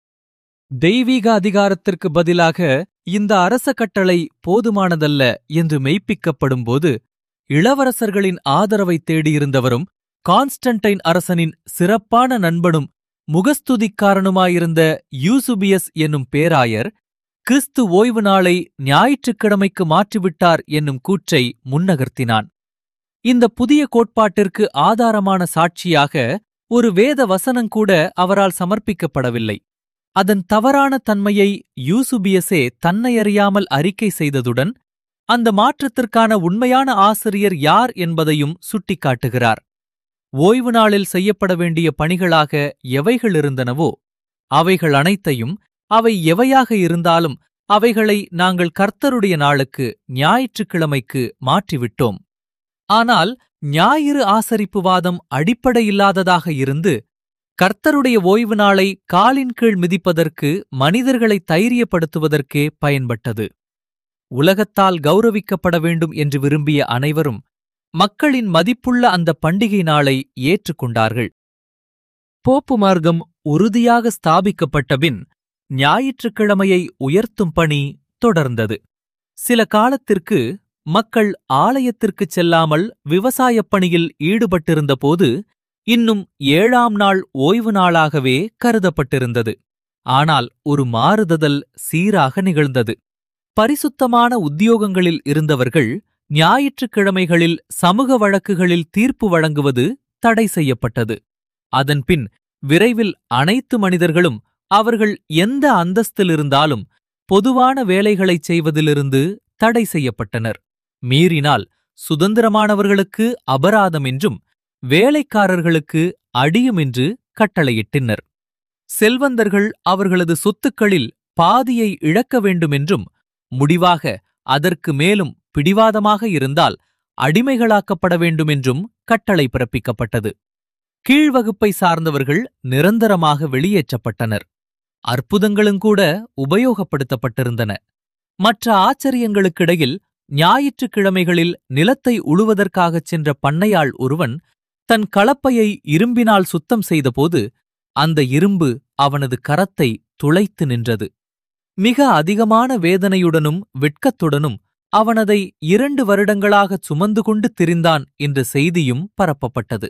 தெய்வீக அதிகாரத்திற்கு பதிலாக இந்த அரச கட்டளை போதுமானதல்ல என்று மெய்ப்பிக்கப்படும்போது இளவரசர்களின் ஆதரவை தேடியிருந்தவரும் கான்ஸ்டன்டைன் அரசனின் சிறப்பான நண்பனும் முகஸ்துதிக்காரனுமாயிருந்த யூசுபியஸ் என்னும் பேராயர் கிறிஸ்து ஓய்வு நாளை ஞாயிற்றுக்கிழமைக்கு மாற்றிவிட்டார் என்னும் கூற்றை முன்னகர்த்தினான். இந்த புதிய கோட்பாட்டிற்கு ஆதாரமான சாட்சியாக ஒரு வேத வசனங்கூட அவரால் சமர்ப்பிக்கப்படவில்லை. அதன் தவறான தன்மையை யூசுபியஸே தன்னையறியாமல் அறிக்கை செய்ததுடன் அந்த மாற்றத்திற்கான உண்மையான ஆசிரியர் யார் என்பதையும் சுட்டிக்காட்டுகிறார். ஓய்வு நாளில் செய்யப்பட வேண்டிய பணிகளாக எவைகள் இருந்தனவோ அவைகள் அனைத்தையும், அவை எவையாக இருந்தாலும் அவைகளை நாங்கள் கர்த்தருடைய நாளுக்கு, ஞாயிற்றுக்கிழமைக்கு மாற்றிவிட்டோம். ஆனால் ஞாயிறு ஆசரிப்பு வாதம் அடிப்படையில்லாததாக இருந்து கர்த்தருடைய ஓய்வு நாளை காலின் கீழ் மிதிப்பதற்கு மனிதர்களை தைரியப்படுத்துவதற்கே பயன்பட்டது. உலகத்தால் கௌரவிக்கப்பட வேண்டும் என்று விரும்பிய அனைவரும் மக்களின் மதிப்புள்ள அந்த பண்டிகை நாளை ஏற்றுக்கொண்டார்கள். போப்பு மார்க்கம் உறுதியாக ஸ்தாபிக்கப்பட்டபின் ஞாயிற்றுக்கிழமையை உயர்த்தும் பணி தொடர்ந்தது. சில காலத்திற்கு மக்கள் ஆலயத்திற்குச் செல்லாமல் விவசாயப் பணியில் ஈடுபட்டிருந்தபோது இன்னும் ஏழாம் நாள் ஓய்வு நாளாகவே கருதப்பட்டிருந்தது. ஆனால் ஒரு மாறுதல் சீராக நிகழ்ந்தது. பரிசுத்தமான உத்தியோகங்களில் இருந்தவர்கள் ஞாயிற்றுக்கிழமைகளில் சமூக வழக்குகளில் தீர்ப்பு வழங்குவது தடை செய்யப்பட்டது. அதன்பின் விரைவில் அனைத்து மனிதர்களும் அவர்கள் எந்த அந்தஸ்திலிருந்தாலும் பொதுவான வேலைகளைச் செய்வதிலிருந்து தடை செய்யப்பட்டனர். மீறினால் சுதந்திரமானவர்களுக்கு அபராதம் என்றும் வேலைக்காரர்களுக்கு அடியும் என்று கட்டளையிட்டனர். செல்வந்தர்கள் அவர்களது சொத்துக்களில் பாதியை இழக்க வேண்டுமென்றும், முடிவாக அதற்கு மேலும் பிடிவாதமாக இருந்தால் அடிமைகளாக்கப்பட வேண்டுமென்றும் கட்டளை பிறப்பிக்கப்பட்டது. கீழ்வகுப்பை சார்ந்தவர்கள் நிரந்தரமாக வெளியேற்றப்பட்டனர். அற்புதங்களுங்கூட உபயோகப்படுத்தப்பட்டிருந்தன. மற்ற ஆச்சரியங்களுக்கிடையில் ஞாயிற்றுக்கிழமைகளில் நிலத்தை உழுவதற்காகச் சென்ற பண்ணையாள் ஒருவன் தன் கலப்பையை இரும்பினால் சுத்தம் செய்தபோது அந்த இரும்பு அவனது கரத்தை துளைத்து நின்றது. மிக அதிகமான வேதனையுடனும் வெட்கத்துடனும் அவனதை இரண்டு வருடங்களாகச் சுமந்து கொண்டு திரிந்தான் என்ற செய்தியும் பரப்பப்பட்டது.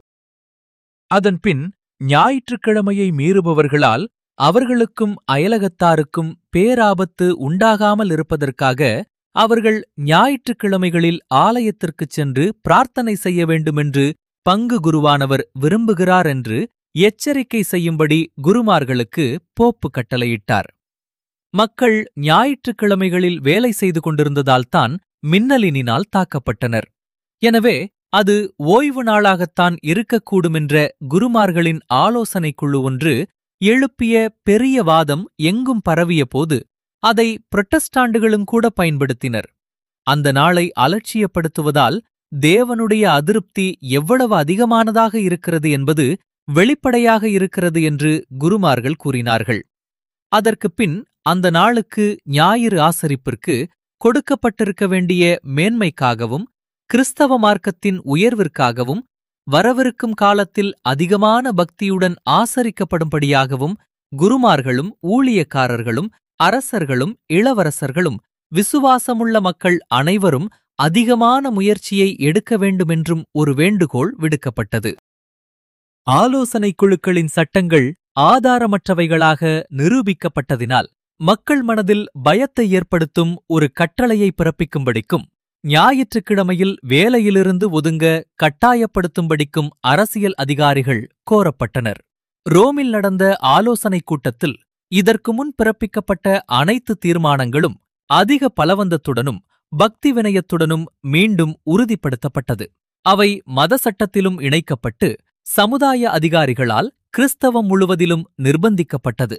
அதன்பின் ஞாயிற்றுக்கிழமையை மீறுபவர்களால் அவர்களுக்கும் அயலகத்தாருக்கும் பேராபத்து உண்டாகாமல் இருப்பதற்காக அவர்கள் ஞாயிற்றுக்கிழமைகளில் ஆலயத்திற்குச் சென்று பிரார்த்தனை செய்ய வேண்டுமென்று பங்கு குருவானவர் விரும்புகிறார் என்று எச்சரிக்கை செய்யும்படி குருமார்களுக்கு போப்பு கட்டளையிட்டார். மக்கள் ஞாயிற்றுக்கிழமைகளில் வேலை செய்து கொண்டிருந்ததால்தான் மின்னலினால் தாக்கப்பட்டனர். எனவே அது ஓய்வு நாளாகத்தான் இருக்கக்கூடுமென்ற குருமார்களின் ஆலோசனைக் குழு ஒன்று எழுப்பிய பெரிய வாதம் எங்கும் பரவிய போது அதை புரட்டஸ்டாண்டுகளும் கூட பயன்படுத்தினர். அந்த நாளை அலட்சியப்படுத்துவதால் தேவனுடைய அதிருப்தி எவ்வளவு அதிகமானதாக இருக்கிறது என்பது வெளிப்படையாக இருக்கிறது என்று குருமார்கள் கூறினார்கள். அதற்குப் பின் அந்த நாளுக்கு ஞாயிறு ஆசரிப்பிற்கு கொடுக்கப்பட்டிருக்க வேண்டிய மேன்மைக்காகவும் கிறிஸ்தவ மார்க்கத்தின் உயர்விற்காகவும் வரவிருக்கும் காலத்தில் அதிகமான பக்தியுடன் ஆசரிக்கப்படும்படியாகவும் குருமார்களும் ஊழியக்காரர்களும் அரசர்களும் இளவரசர்களும் விசுவாசமுள்ள மக்கள் அனைவரும் அதிகமான முயற்சியை எடுக்க வேண்டுமென்றும் ஒரு வேண்டுகோள் விடுக்கப்பட்டது. ஆலோசனைக் குழுக்களின் சட்டங்கள் ஆதாரமற்றவைகளாக நிரூபிக்கப்பட்டதினால் மக்கள் மனதில் பயத்தை ஏற்படுத்தும் ஒரு கட்டளையை பிறப்பிக்கும்படிக்கும் ஞாயிற்றுக்கிழமையில் வேலையிலிருந்து ஒதுங்க கட்டாயப்படுத்தும்படிக்கும் அரசியல் அதிகாரிகள் கோரப்பட்டனர். ரோமில் நடந்த ஆலோசனைக் கூட்டத்தில் இதற்கு முன் பிறப்பிக்கப்பட்ட அனைத்து தீர்மானங்களும் அதிக பலவந்தத்துடனும் பக்தி வினயத்துடனும் மீண்டும் உறுதிப்படுத்தப்பட்டது. அவை மத சட்டத்திலும் இணைக்கப்பட்டு சமுதாய அதிகாரிகளால் கிறிஸ்தவம் முழுவதிலும் நிர்பந்திக்கப்பட்டது.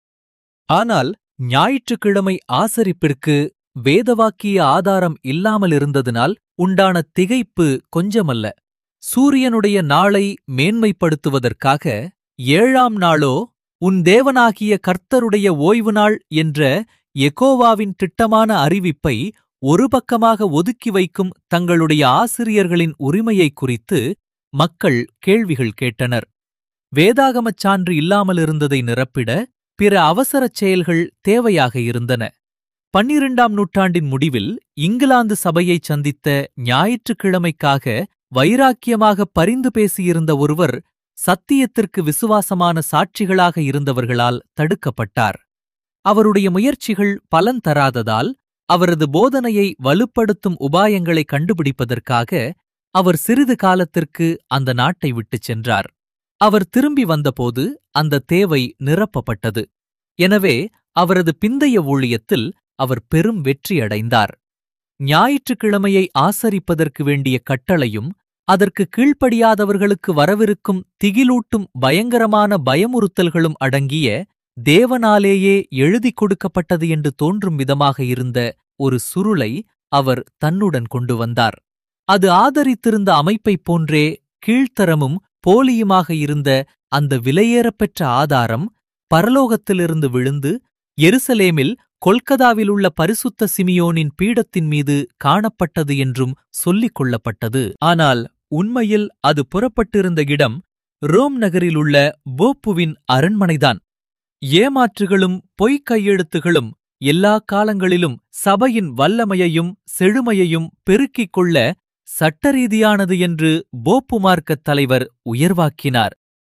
ஆனால் ஞாயிற்றுக்கிழமை ஆசரிப்பிற்கு வேதவாக்கிய ஆதாரம் இல்லாமலிருந்ததினால் உண்டான திகைப்பு கொஞ்சமல்ல. சூரியனுடைய நாளை மேன்மைப்படுத்துவதற்காக ஏழாம் நாளோ உன் தேவனாகிய கர்த்தருடைய ஓய்வு நாள் என்ற யெகோவாவின் திட்டமான அறிவிப்பை ஒரு பக்கமாக ஒதுக்கி வைக்கும் தங்களுடைய ஆசிரியர்களின் உரிமையைக் குறித்து மக்கள் கேள்விகள் கேட்டனர். வேதாகமச் சான்று இல்லாமலிருந்ததை நிரப்பிட பிற அவசரச் செயல்கள் தேவையாக இருந்தன. பன்னிரண்டாம் நூற்றாண்டின் முடிவில் இங்கிலாந்து சபையைச் சந்தித்த ஞாயிற்றுக்கிழமைக்காக வைராக்கியமாக பரிந்து பேசியிருந்த ஒருவர் சத்தியத்திற்கு விசுவாசமான சாட்சிகளாக இருந்தவர்களால் தடுக்கப்பட்டார். அவருடைய முயற்சிகள் பலன் தராததால் அவரது போதனையை வலுப்படுத்தும் உபாயங்களை கண்டுபிடிப்பதற்காக அவர் சிறிது காலத்திற்கு அந்த நாட்டை விட்டுச் சென்றார். அவர் திரும்பி வந்தபோது அந்த தேவை நிரப்பப்பட்டது. எனவே அவரது பிந்தைய ஊழியத்தில் அவர் பெரும் வெற்றியடைந்தார். ஞாயிற்றுக்கிழமையை ஆசரிப்பதற்கு வேண்டிய கட்டளையும் அதற்கு கீழ்ப்படியாதவர்களுக்கு வரவிருக்கும் திகிலூட்டும் பயங்கரமான பயமுறுத்தல்களும் அடங்கிய தேவனாலேயே எழுதிக் கொடுக்கப்பட்டது என்று தோன்றும் விதமாக இருந்த ஒரு சுருளை அவர் தன்னுடன் கொண்டு வந்தார். அது ஆதரித்திருந்த அமைப்பைப் போன்றே கீழ்த்தரமும் போலியுமாக இருந்த அந்த விலையேறப்பெற்ற ஆதாரம் பரலோகத்திலிருந்து விழுந்து எருசலேமில் கொல்கதாவிலுள்ள பரிசுத்த சிமியோனின் பீடத்தின் மீது காணப்பட்டது என்றும் சொல்லிக் கொள்ளப்பட்டது. ஆனால் உண்மையில் அது புறப்பட்டிருந்த இடம் ரோம் நகரிலுள்ள போப்புவின் அரண்மனைதான். ஏமாற்றுகளும் பொய்க் கையெழுத்துகளும் எல்லா காலங்களிலும் சபையின் வல்லமையையும் செழுமையையும் பெருக்கிக் கொள்ள சட்டரீதியானது என்று போப்பு மார்க்கத் தலைவர் உயர்வாக்கினார்.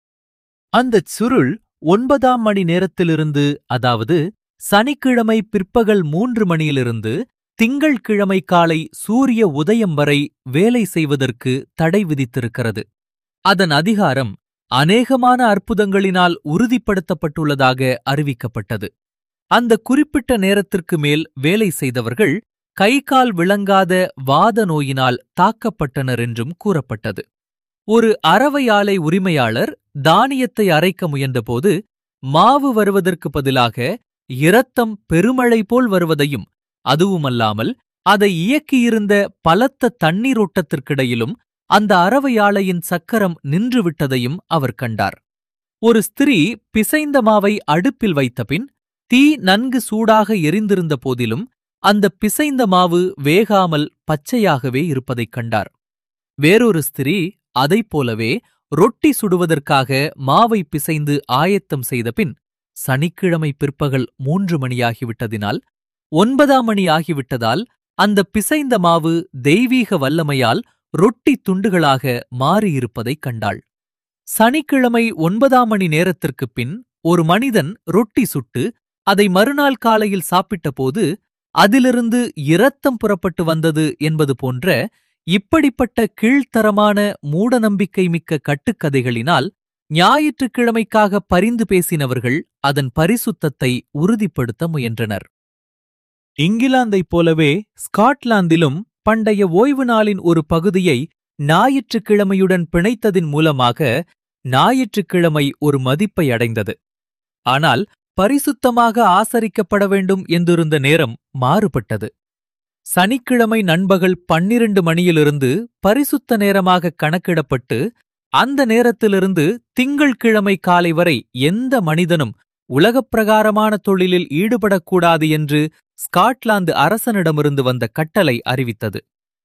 அந்தச் சுருள் ஒன்பதாம் மணி நேரத்திலிருந்து, அதாவது சனிக்கிழமை பிற்பகல் மூன்று மணியிலிருந்து திங்கள்கிழமை காலை சூரிய உதயம் வரை வேலை செய்வதற்கு தடை விதித்திருக்கிறது. அதன் அதிகாரம் அநேகமான அற்புதங்களினால் உறுதிப்படுத்தப்பட்டுள்ளதாக அறிவிக்கப்பட்டது. அந்த குறிப்பிட்ட நேரத்திற்கு மேல் வேலை செய்தவர்கள் கை கால் விளங்காத வாத நோயினால் தாக்கப்பட்டனர் என்றும் கூறப்பட்டது. ஒரு அரவை ஆலை உரிமையாளர் தானியத்தை அரைக்க முயன்றபோது மாவு வருவதற்கு பதிலாக இரத்தம் பெருமழை போல் வருவதையும், அதுவுமல்லாமல் அதை இயக்கியிருந்த பலத்த தண்ணீரோட்டத்திற்கிடையிலும் அந்த அரவை ஆலையின் சக்கரம் நின்றுவிட்டதையும் அவர் கண்டார். ஒரு ஸ்திரீ பிசைந்த மாவை அடுப்பில் வைத்தபின் தீ நன்கு சூடாக எரிந்திருந்த போதிலும் அந்த பிசைந்த மாவு வேகாமல் பச்சையாகவே இருப்பதைக் கண்டார். வேறொரு ஸ்திரீ அதைப் போலவே ரொட்டி சுடுவதற்காக மாவை பிசைந்து ஆயத்தம் செய்தபின் சனிக்கிழமை பிற்பகல் மூன்று மணியாகிவிட்டதினால், ஒன்பதாம் மணி ஆகிவிட்டதால் அந்த பிசைந்த மாவு தெய்வீக வல்லமையால் ரொட்டி துண்டுகளாக மாறியிருப்பதைக் கண்டாள். சனிக்கிழமை ஒன்பதாம் மணி நேரத்திற்குப் பின் ஒரு மனிதன் ரொட்டி சுட்டு அதை மறுநாள் காலையில் சாப்பிட்டபோது அதிலிருந்து இரத்தம் புறப்பட்டு வந்தது என்பது போன்ற இப்படிப்பட்ட கீழ்த்தரமான மூடநம்பிக்கை மிக்க கட்டுக்கதைகளினால் ஞாயிற்றுக்கிழமைக்காக பரிந்து பேசினவர்கள் அதன் பரிசுத்தத்தை உறுதிப்படுத்த முயன்றனர். இங்கிலாந்தைப் போலவே ஸ்காட்லாந்திலும் பண்டைய ஓய்வு நாளின் ஒரு பகுதியை ஞாயிற்றுக்கிழமையுடன் பிணைத்ததின் மூலமாக ஞாயிற்றுக்கிழமை ஒரு மதிப்பை அடைந்தது. ஆனால் பரிசுத்தமாக ஆசரிக்கப்பட வேண்டும் என்றிருந்த நேரம் மாறுபட்டது. சனிக்கிழமை நண்பகல் பன்னிரண்டு மணியிலிருந்து பரிசுத்த நேரமாக கணக்கிடப்பட்டு அந்த நேரத்திலிருந்து திங்கள்கிழமை காலை வரை எந்த மனிதனும் உலகப் பிரகாரமான தொழிலில் ஈடுபடக்கூடாது என்று ஸ்காட்லாந்து அரசனிடமிருந்து வந்த கட்டளை அறிவித்தது.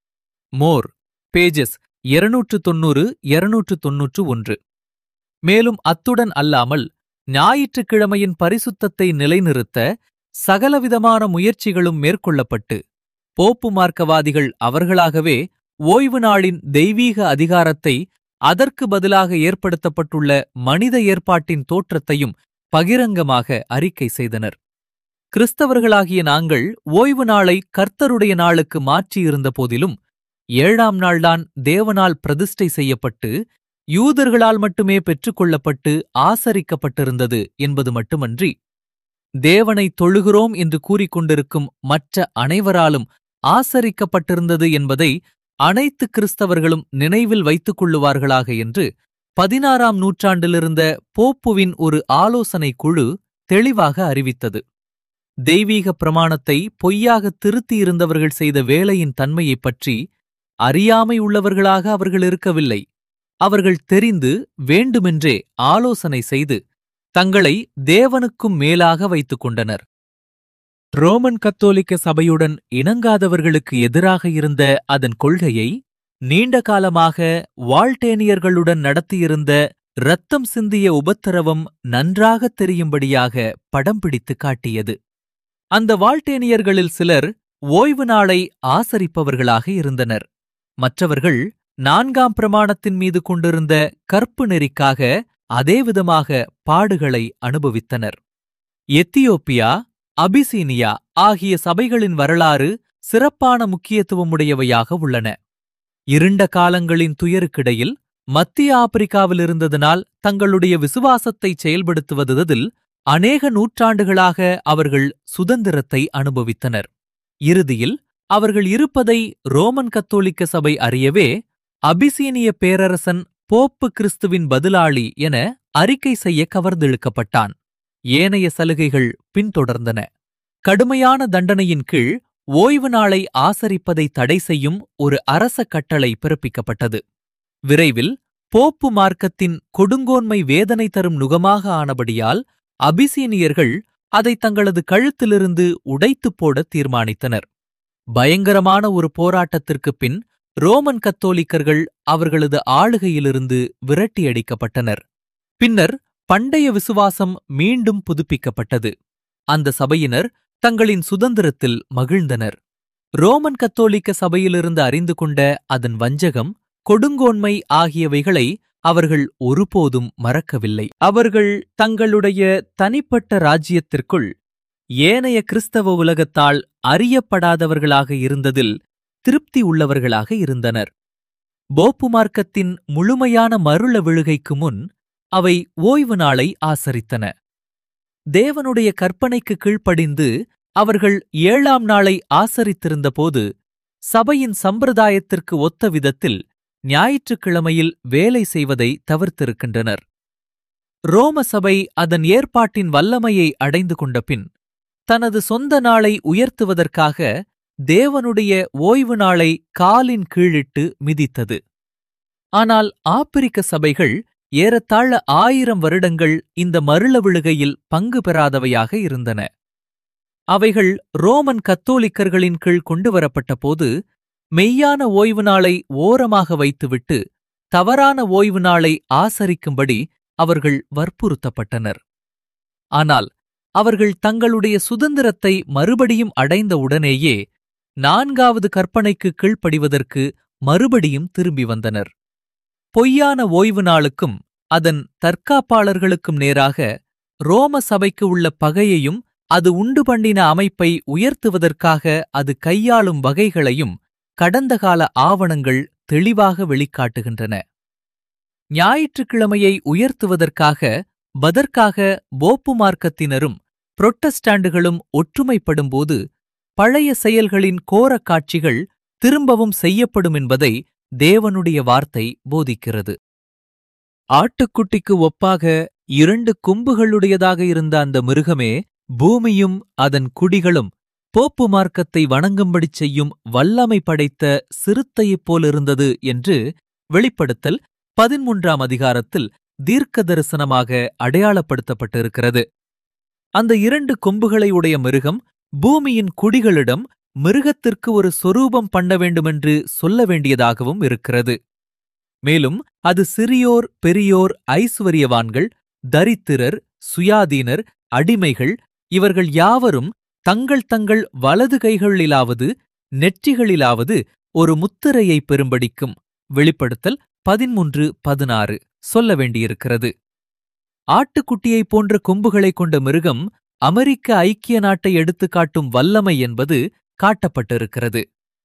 மோர் பேஜஸ் இருநூற்று தொன்னூறு இருநூற்று தொன்னூற்று ஒன்று. மேலும் அத்துடன் அல்லாமல் ஞாயிற்றுக்கிழமையின் பரிசுத்தத்தை நிலைநிறுத்த சகலவிதமான முயற்சிகளும் மேற்கொள்ளப்பட்டு போப்பு மார்க்கவாதிகள் அவர்களாகவே ஓய்வு நாளின் தெய்வீக அதிகாரத்தை அதற்கு பதிலாக ஏற்படுத்தப்பட்டுள்ள மனித ஏற்பாட்டின் தோற்றத்தையும் பகிரங்கமாக அறிக்கை செய்தனர். கிறிஸ்தவர்களாகிய நாங்கள் ஓய்வு நாளை கர்த்தருடைய நாளுக்கு மாற்றியிருந்த போதிலும் ஏழாம் நாள்தான் தேவனால் பிரதிஷ்டை செய்யப்பட்டு யூதர்களால் மட்டுமே பெற்றுக்கொள்ளப்பட்டு ஆசரிக்கப்பட்டிருந்தது என்பது மட்டுமன்றி, தேவனை தொழுகிறோம் என்று கூறிக்கொண்டிருக்கும் மற்ற அனைவராலும் ஆசரிக்கப்பட்டிருந்தது என்பதை அனைத்து கிறிஸ்தவர்களும் நினைவில் வைத்துக் கொள்ளுவார்களாக என்று பதினாறாம் நூற்றாண்டிலிருந்த போப்புவின் ஒரு ஆலோசனை குழு தெளிவாக அறிவித்தது. தெய்வீக பிரமாணத்தை பொய்யாக திருத்தியிருந்தவர்கள் செய்த வேலையின் தன்மையைப் பற்றி அறியாமை உள்ளவர்களாக அவர்கள் இருக்கவில்லை. அவர்கள் தெரிந்து வேண்டுமென்றே ஆலோசனை செய்து தங்களை தேவனுக்கும் மேலாக வைத்துக் கொண்டனர். ரோமன் கத்தோலிக்க சபையுடன் இணங்காதவர்களுக்கு எதிராக இருந்த அதன் கொள்கையை நீண்ட காலமாக வால்டேனியர்களுடன் நடத்தியிருந்த இரத்தம் சிந்திய உபத்திரவம் நன்றாகத் தெரியும்படியாக படம் பிடித்து காட்டியது. அந்த வால்டேனியர்களில் சிலர் ஓய்வு நாளை ஆசரிப்பவர்களாக இருந்தனர். மற்றவர்கள் நான்காம் பிரமாணத்தின் மீது கொண்டிருந்த கற்பு நெறிக்காக அதேவிதமாக பாடுகளை அனுபவித்தனர். எத்தியோப்பியா, அபிசீனியா ஆகிய சபைகளின் வரலாறு சிறப்பான முக்கியத்துவமுடையவையாக உள்ளன. இருண்ட காலங்களின் துயருக்கிடையில் மத்திய ஆப்பிரிக்காவிலிருந்ததனால் தங்களுடைய விசுவாசத்தை செயல்படுத்துவதில் அநேக நூற்றாண்டுகளாக அவர்கள் சுதந்திரத்தை அனுபவித்தனர். இறுதியில் அவர்கள் இருப்பதை ரோமன் கத்தோலிக்க சபை அறியவே அபிசீனிய பேரரசன் போப்பு கிறிஸ்துவின் பதிலாளி என அறிக்கை செய்ய கவர்ந்திழுக்கப்பட்டான். ஏனைய சலுகைகள் பின்தொடர்ந்தன. கடுமையான தண்டனையின் கீழ் ஓய்வு நாளை ஆசரிப்பதை தடை செய்யும் ஒரு அரச கட்டளை பிறப்பிக்கப்பட்டது. விரைவில் போப்பு மார்க்கத்தின் கொடுங்கோன்மை வேதனை தரும் நுகமாக ஆனபடியால் அபிசீனியர்கள் அதை தங்களது கழுத்திலிருந்து உடைத்துப் போட தீர்மானித்தனர். பயங்கரமான ஒரு போராட்டத்திற்குப் பின் ரோமன் கத்தோலிக்கர்கள் அவர்களது ஆளுகையிலிருந்து விரட்டியடிக்கப்பட்டனர். பின்னர் பண்டைய விசுவாசம் மீண்டும் புதுப்பிக்கப்பட்டது. அந்த சபையினர் தங்களின் சுதந்திரத்தில் மகிழ்ந்தனர். ரோமன் கத்தோலிக்க சபையிலிருந்து அறிந்து கொண்ட அதன் வஞ்சகம், கொடுங்கோன்மை ஆகியவைகளை அவர்கள் ஒருபோதும் மறக்கவில்லை. அவர்கள் தங்களுடைய தனிப்பட்ட ராஜ்யத்திற்குள் ஏனைய கிறிஸ்தவ உலகத்தால் அறியப்படாதவர்களாக இருந்ததில் திருப்தி உள்ளவர்களாக இருந்தனர். போப்பு மார்க்கத்தின் முழுமையான மருள விழுகைக்கு முன் அவை ஓய்வு நாளை ஆசரித்தன. தேவனுடைய கற்பனைக்கு கீழ்ப்படிந்து அவர்கள் ஏழாம் நாளை ஆசரித்திருந்தபோது சபையின் சம்பிரதாயத்திற்கு ஒத்த விதத்தில் ஞாயிற்றுக்கிழமையில் வேலை செய்வதை தவிர்த்திருக்கின்றனர். ரோம சபை அதன் ஏற்பாட்டின் வல்லமையை அடைந்து கொண்டபின் தனது சொந்த நாளை உயர்த்துவதற்காக தேவனுடைய ஓய்வு நாளை காலின் கீழிட்டு மிதித்தது. ஆனால் ஆப்பிரிக்க சபைகள் ஏறத்தாழ ஆயிரம் வருடங்கள் இந்த மருள விழுகையில் பங்கு பெறாதவையாக இருந்தன. அவைகள் ரோமன் கத்தோலிக்கர்களின் கீழ் கொண்டுவரப்பட்ட போது மெய்யான ஓய்வு நாளை ஓரமாக வைத்துவிட்டு தவறான ஓய்வு நாளை ஆசரிக்கும்படி அவர்கள் வற்புறுத்தப்பட்டனர். ஆனால் அவர்கள் தங்களுடைய சுதந்திரத்தை மறுபடியும் அடைந்த உடனேயே நான்காவது கற்பனைக்கு கீழ்ப்படிவதற்கு மறுபடியும் திரும்பி வந்தனர். பொய்யான ஓய்வு நாளுக்கும் அதன் தற்காப்பாளர்களுக்கும் நேராக ரோம சபைக்கு உள்ள பகையையும் அது உண்டு பண்ணின அமைப்பை உயர்த்துவதற்காக அது கையாளும் வகைகளையும் கடந்த கால ஆவணங்கள் தெளிவாக வெளிக்காட்டுகின்றன. ஞாயிற்றுக்கிழமையை உயர்த்துவதற்காக பதற்காக போப்பு மார்க்கத்தினரும் புரொட்டஸ்டாண்டுகளும் ஒற்றுமைப்படும்போது பழைய செயல்களின் கோரக் காட்சிகள் திரும்பவும் செய்யப்படும் என்பதை தேவனுடைய வார்த்தை போதிக்கிறது. ஆட்டுக்குட்டிக்கு ஒப்பாக இரண்டு கொம்புகளுடையதாக இருந்த அந்த மிருகமே பூமியும் அதன் குடிகளும் போப்பு மார்க்கத்தை வணங்கும்படிச் செய்யும் வல்லமை படைத்த சிறுத்தையைப் போலிருந்தது என்று வெளிப்படுத்தல் பதிமூன்றாம் அதிகாரத்தில் தீர்க்க தரிசனமாக அடையாளப்படுத்தப்பட்டிருக்கிறது. அந்த இரண்டு கொம்புகளை உடைய மிருகம் பூமியின் குடிகளிடம் மிருகத்திற்கு ஒரு சொரூபம் பண்ண வேண்டுமென்று சொல்ல வேண்டியதாகவும் இருக்கிறது. மேலும் அது சிறியோர், பெரியோர், ஐசுவரியவான்கள், தரித்திரர், சுயாதீனர், அடிமைகள் இவர்கள் யாவரும் தங்கள் தங்கள் வலது கைகளிலாவது நெற்றிகளிலாவது ஒரு முத்திரையை பெறும்படிக்கும் வெளிப்படுத்தல் பதிமூன்று பதினாறு சொல்ல வேண்டியிருக்கிறது. ஆட்டுக்குட்டியைப் போன்ற கொம்புகளைக் கொண்ட மிருகம் அமெரிக்க ஐக்கிய நாட்டை எடுத்துக்காட்டும் வல்லமை என்பது காட்டப்பட்டிருக்கிறது.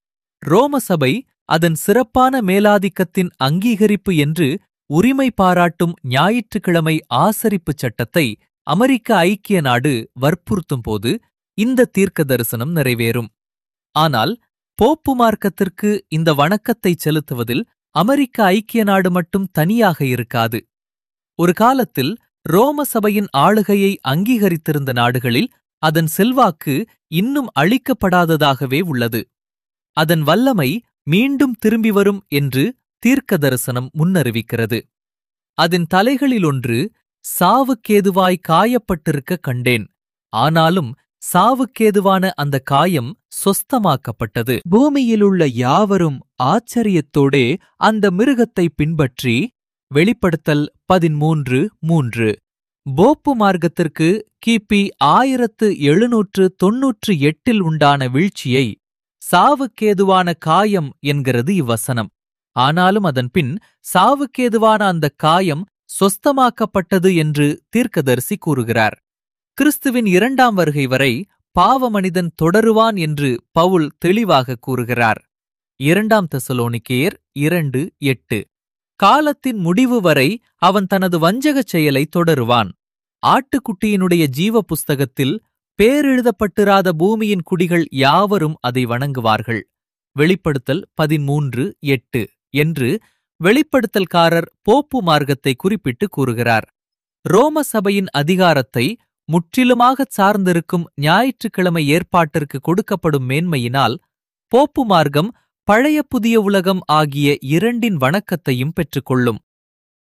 ரோம சபை அதன் சிறப்பான மேலாதிக்கத்தின் அங்கீகரிப்பு என்று உரிமை பாராட்டும் ஞாயிற்றுக்கிழமை ஆசரிப்புச் சட்டத்தை அமெரிக்க ஐக்கிய நாடு வற்புறுத்தும்போது இந்த தீர்க்க தரிசனம் நிறைவேறும். ஆனால் போப்பு மார்க்கத்திற்கு இந்த வணக்கத்தை செலுத்துவதில் அமெரிக்க ஐக்கிய நாடு மட்டும் தனியாக இருக்காது. ஒரு காலத்தில் ரோம சபையின் ஆளுகையை அங்கீகரித்திருந்த நாடுகளில் அதன் செல்வாக்கு இன்னும் அளிக்கப்படாததாகவே உள்ளது. அதன் வல்லமை மீண்டும் திரும்பி வரும் என்று தீர்க்க தரிசனம் முன்னறிவிக்கிறது. அதன் தலைகளிலொன்று சாவுக்கேதுவாய் காயப்பட்டிருக்க கண்டேன். ஆனாலும் சாவுக்கேதுவான அந்த காயம் சொஸ்தமாக்கப்பட்டது. பூமியிலுள்ள யாவரும் ஆச்சரியத்தோடே அந்த மிருகத்தை பின்பற்றி வெளிப்படுத்தல் பதிமூன்று மூன்று போப்பு மார்க்கத்திற்கு கிபி ஆயிரத்து எழுநூற்று தொன்னூற்று எட்டில் உண்டான வீழ்ச்சியை சாவுக்கேதுவான காயம் என்கிறது இவ்வசனம். ஆனாலும் அதன்பின் சாவுக்கேதுவான அந்த காயம் சொஸ்தமாக்கப்பட்டது என்று தீர்க்கதரிசி கூறுகிறார். கிறிஸ்துவின் இரண்டாம் வருகை வரை பாவ மனிதன் தொடருவான் என்று பவுல் தெளிவாக கூறுகிறார். இரண்டாம் தெசலோனிக்கேயர் இரண்டு எட்டு காலத்தின் முடிவு வரை அவன் தனது வஞ்சகச் செயலை தொடருவான். ஆட்டுக்குட்டியினுடைய ஜீவ புஸ்தகத்தில் பேரெழுதப்பட்டிராத பூமியின் குடிகள் யாவரும் அதை வணங்குவார்கள். வெளிப்படுத்தல் பதிமூன்று எட்டு என்று வெளிப்படுத்தல்காரர் போப்பு மார்க்கத்தை குறிப்பிட்டு கூறுகிறார். ரோம சபையின் அதிகாரத்தை முற்றிலுமாகச் சார்ந்திருக்கும் ஞாயிற்றுக்கிழமை ஏற்பாட்டிற்கு கொடுக்கப்படும் மேன்மையினால் போப்பு மார்க்கம் பழைய புதிய உலகம் ஆகிய இரண்டின் வணக்கத்தையும் பெற்றுக்கொள்ளும்.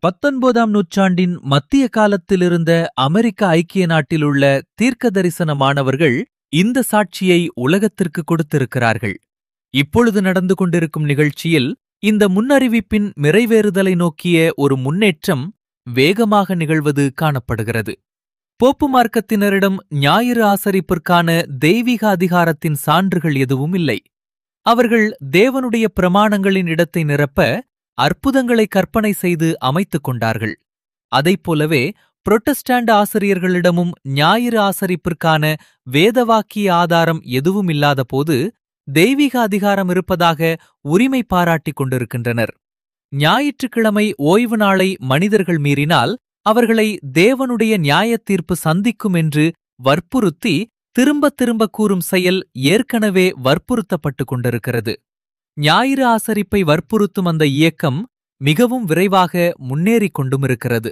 பத்தொன்பதாம் நூற்றாண்டின் மத்திய காலத்திலிருந்த அமெரிக்க ஐக்கிய நாட்டிலுள்ள தீர்க்க தரிசனமானவர்கள் இந்த சாட்சியை உலகத்திற்கு கொடுத்திருக்கிறார்கள். இப்பொழுது நடந்து கொண்டிருக்கும் நிகழ்ச்சியில் இந்த முன்னறிவிப்பின் நிறைவேறுதலை நோக்கிய ஒரு முன்னேற்றம் வேகமாக நிகழ்வது காணப்படுகிறது. போப்பு மார்க்கத்தினரிடம் ஞாயிறு ஆசரிப்பிற்கான தெய்வீக அதிகாரத்தின் சான்றுகள் எதுவும் இல்லை. அவர்கள் தேவனுடைய பிரமாணங்களின் இடத்தை நிரப்ப அற்புதங்களை கற்பனை செய்து அமைத்துக் கொண்டார்கள். அதைப்போலவே புரொட்டஸ்டாண்ட் ஆசிரியர்களிடமும் ஞாயிறு ஆசரிப்பிற்கான வேதவாக்கிய ஆதாரம் எதுவும் இல்லாதபோது தெய்வீக அதிகாரம் இருப்பதாக உரிமை பாராட்டிக் கொண்டிருக்கின்றனர். ஞாயிற்றுக்கிழமை ஓய்வு நாளை மனிதர்கள் மீறினால் அவர்களை தேவனுடைய நியாயத் தீர்ப்பு சந்திக்கும் என்று வற்புறுத்தி திரும்ப திரும்ப கூறும் செயல் ஏற்கனவே வற்புறுத்தப்பட்டுக் கொண்டிருக்கிறது. ஞாயிறு ஆசரிப்பை வற்புறுத்தும் அந்த இயக்கம் மிகவும் விரைவாக முன்னேறிக் கொண்டும் இருக்கிறது.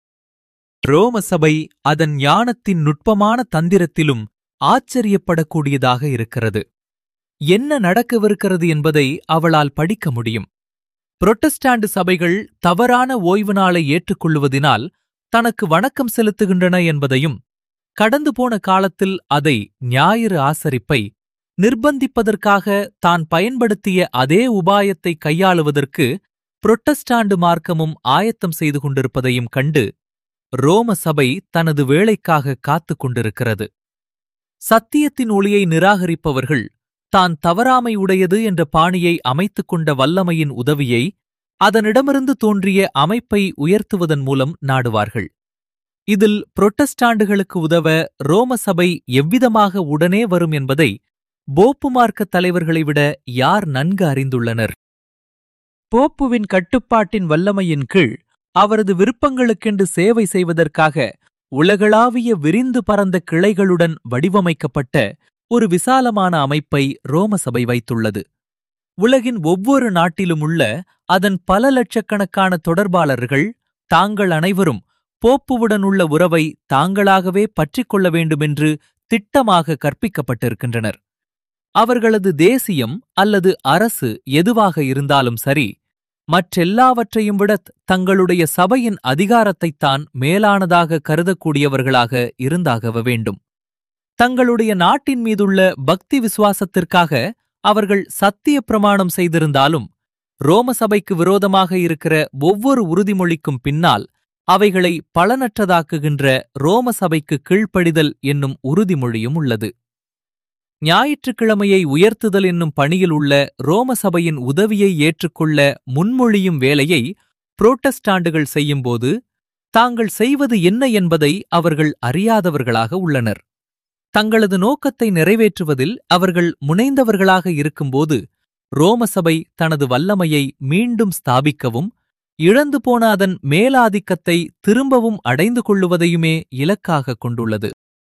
ரோம சபை அதன் ஞானத்தின் நுட்பமான தந்திரத்திலும் ஆச்சரியப்படக்கூடியதாக இருக்கிறது. என்ன நடக்கவிருக்கிறது என்பதை அவளால் படிக்க முடியும். புரொட்டஸ்டாண்டு சபைகள் தவறான ஓய்வு நாளை ஏற்றுக்கொள்வதினால் தனக்கு வணக்கம் செலுத்துகின்றன என்பதையும், கடந்து போன காலத்தில் அதை ஞாயிறு ஆசரிப்பை நிர்பந்திப்பதற்காக தான் பயன்படுத்திய அதே உபாயத்தை கையாளுவதற்கு புரொட்டஸ்டாண்டு மார்க்கமும் ஆயத்தம் செய்து கொண்டிருப்பதையும் கண்டு ரோம சபை தனது வேளைக்காக காத்துக் கொண்டிருக்கிறது. சத்தியத்தின் ஒளியை நிராகரிப்பவர்கள் தான் தவறாமை உடையது என்ற பாணியை அமைத்துக் கொண்ட வல்லமையின் உதவியை அதனிடமிருந்து தோன்றிய அமைப்பை உயர்த்துவதன் மூலம் நாடுவார்கள். இதில் புரொட்டஸ்டாண்டுகளுக்கு உதவ ரோம சபை எவ்விதமாக உடனே வரும் என்பதை போப்பு மார்க்க தலைவர்களை விட யார் நன்கு அறிந்துள்ளனர்? போப்புவின் கட்டுப்பாட்டின் வல்லமையின் கீழ் அவரது விருப்பங்களுக்கென்று சேவை செய்வதற்காக உலகளாவிய விரிந்து பரந்த கிளைகளுடன் வடிவமைக்கப்பட்ட ஒரு விசாலமான அமைப்பை ரோம சபை வைத்துள்ளது. உலகின் ஒவ்வொரு நாட்டிலுமுள்ள அதன் பல லட்சக்கணக்கான தொடர்பாளர்கள் தாங்கள் அனைவரும் போப்புவுடன் உள்ள உறவை தாங்களாகவே பற்றிக்கொள்ள வேண்டுமென்று திட்டமாக கற்பிக்கப்பட்டிருக்கின்றனர். அவர்களது தேசியம் அல்லது அரசு எதுவாக இருந்தாலும் சரி, மற்றெல்லாவற்றையும் விட தங்களுடைய சபையின் அதிகாரத்தைத்தான் மேலானதாக கருதக்கூடியவர்களாக இருந்தாக வேண்டும். தங்களுடைய நாட்டின் மீதுள்ள பக்தி விசுவாசத்திற்காக அவர்கள் சத்திய பிரமாணம் செய்திருந்தாலும் ரோம சபைக்கு விரோதமாக இருக்கிற ஒவ்வொரு உறுதிமொழிக்கும் பின்னால் அவைகளை பலனற்றதாக்குகின்ற ரோம சபைக்கு கீழ்ப்படிதல் என்னும் உறுதிமொழியும் உள்ளது. ஞாயிற்றுக்கிழமையை உயர்த்துதல் என்னும் பணியில் உள்ள ரோம சபையின் உதவியை ஏற்றுக்கொள்ள முன்மொழியும் வேலையை புரோட்டஸ்டாண்டுகள் செய்யும்போது தாங்கள் செய்வது என்ன என்பதை அவர்கள் அறியாதவர்களாக உள்ளனர். தங்களது நோக்கத்தை நிறைவேற்றுவதில் அவர்கள் முனைந்தவர்களாக இருக்கும்போது ரோம சபை தனது வல்லமையை மீண்டும் ஸ்தாபிக்கவும் இழந்து போன அதன் மேலாதிக்கத்தை திரும்பவும் அடைந்து கொள்ளுவதையுமே இலக்காக கொண்டுள்ளது.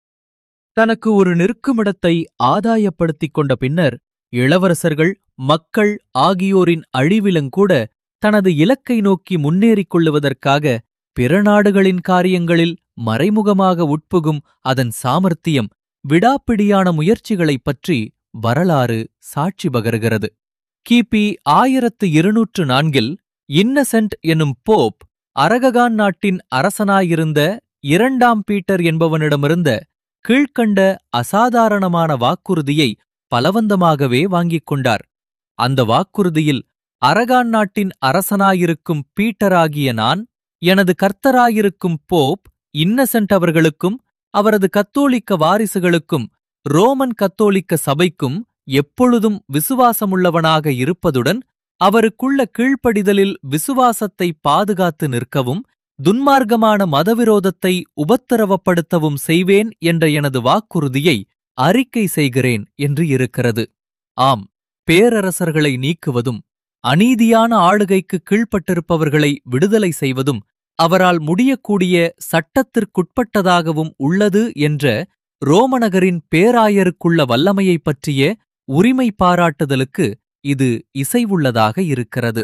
தனக்கு ஒரு நிற்குமிடத்தை ஆதாயப்படுத்திக் கொண்ட பின்னர் இளவரசர்கள், மக்கள் ஆகியோரின் அழிவிலங்கூட தனது இலக்கை நோக்கி முன்னேறிக் கொள்ளுவதற்காக பிற நாடுகளின் காரியங்களில் மறைமுகமாக உட்புகும் அதன் சாமர்த்தியம், விடாப்பிடியான முயற்சிகளைப் பற்றி வரலாறு சாட்சி பகருகிறது. கிபி ஆயிரத்து இருநூற்று நான்கில் இன்னசென்ட் எனும் போப் அரககான் நாட்டின் அரசனாயிருந்த இரண்டாம் பீட்டர் என்பவனிடமிருந்த கீழ்க்கண்ட அசாதாரணமான வாக்குறுதியை பலவந்தமாகவே வாங்கிக் கொண்டார். அந்த வாக்குறுதியில் அரகான் நாட்டின் அரசனாயிருக்கும் பீட்டராகிய நான் எனது கர்த்தராயிருக்கும் போப் இன்னசென்ட் அவர்களுக்கும் அவரது கத்தோலிக்க வாரிசுகளுக்கும் ரோமன் கத்தோலிக்க சபைக்கும் எப்பொழுதும் விசுவாசமுள்ளவனாக இருப்பதுடன் அவருக்குள்ள கீழ்ப்படிதலில் விசுவாசத்தை பாதுகாத்து நிற்கவும் துன்மார்க்கமான மதவிரோதத்தை உபத்திரவப்படுத்தவும் செய்வேன் என்ற எனது வாக்குறுதியை அறிக்கை செய்கிறேன் என்று இருக்கிறது. ஆம், பேரரசர்களை நீக்குவதும் அநீதியான ஆளுகைக்கு கீழ்ப்பட்டிருப்பவர்களை விடுதலை செய்வதும் அவரால் முடியக்கூடிய சட்டத்திற்குட்பட்டதாகவும் உள்ளது என்ற ரோமநகரின் பேராயருக்குள்ள வல்லமையைப் பற்றிய உரிமை பாராட்டுதலுக்கு இது இசைவுள்ளதாக இருக்கிறது.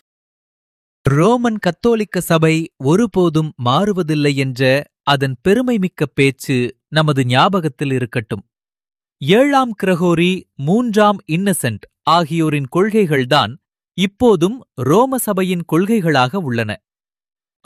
ரோமன் கத்தோலிக்க சபை ஒருபோதும் மாறுவதில்லை என்ற அதன் பெருமைமிக்க பேச்சு நமது ஞாபகத்தில் இருக்கட்டும். ஏழாம் கிரகோரி, மூன்றாம் இன்னசென்ட் ஆகியோரின் கொள்கைகள்தான் இப்போதும் ரோம சபையின் கொள்கைகளாக உள்ளன.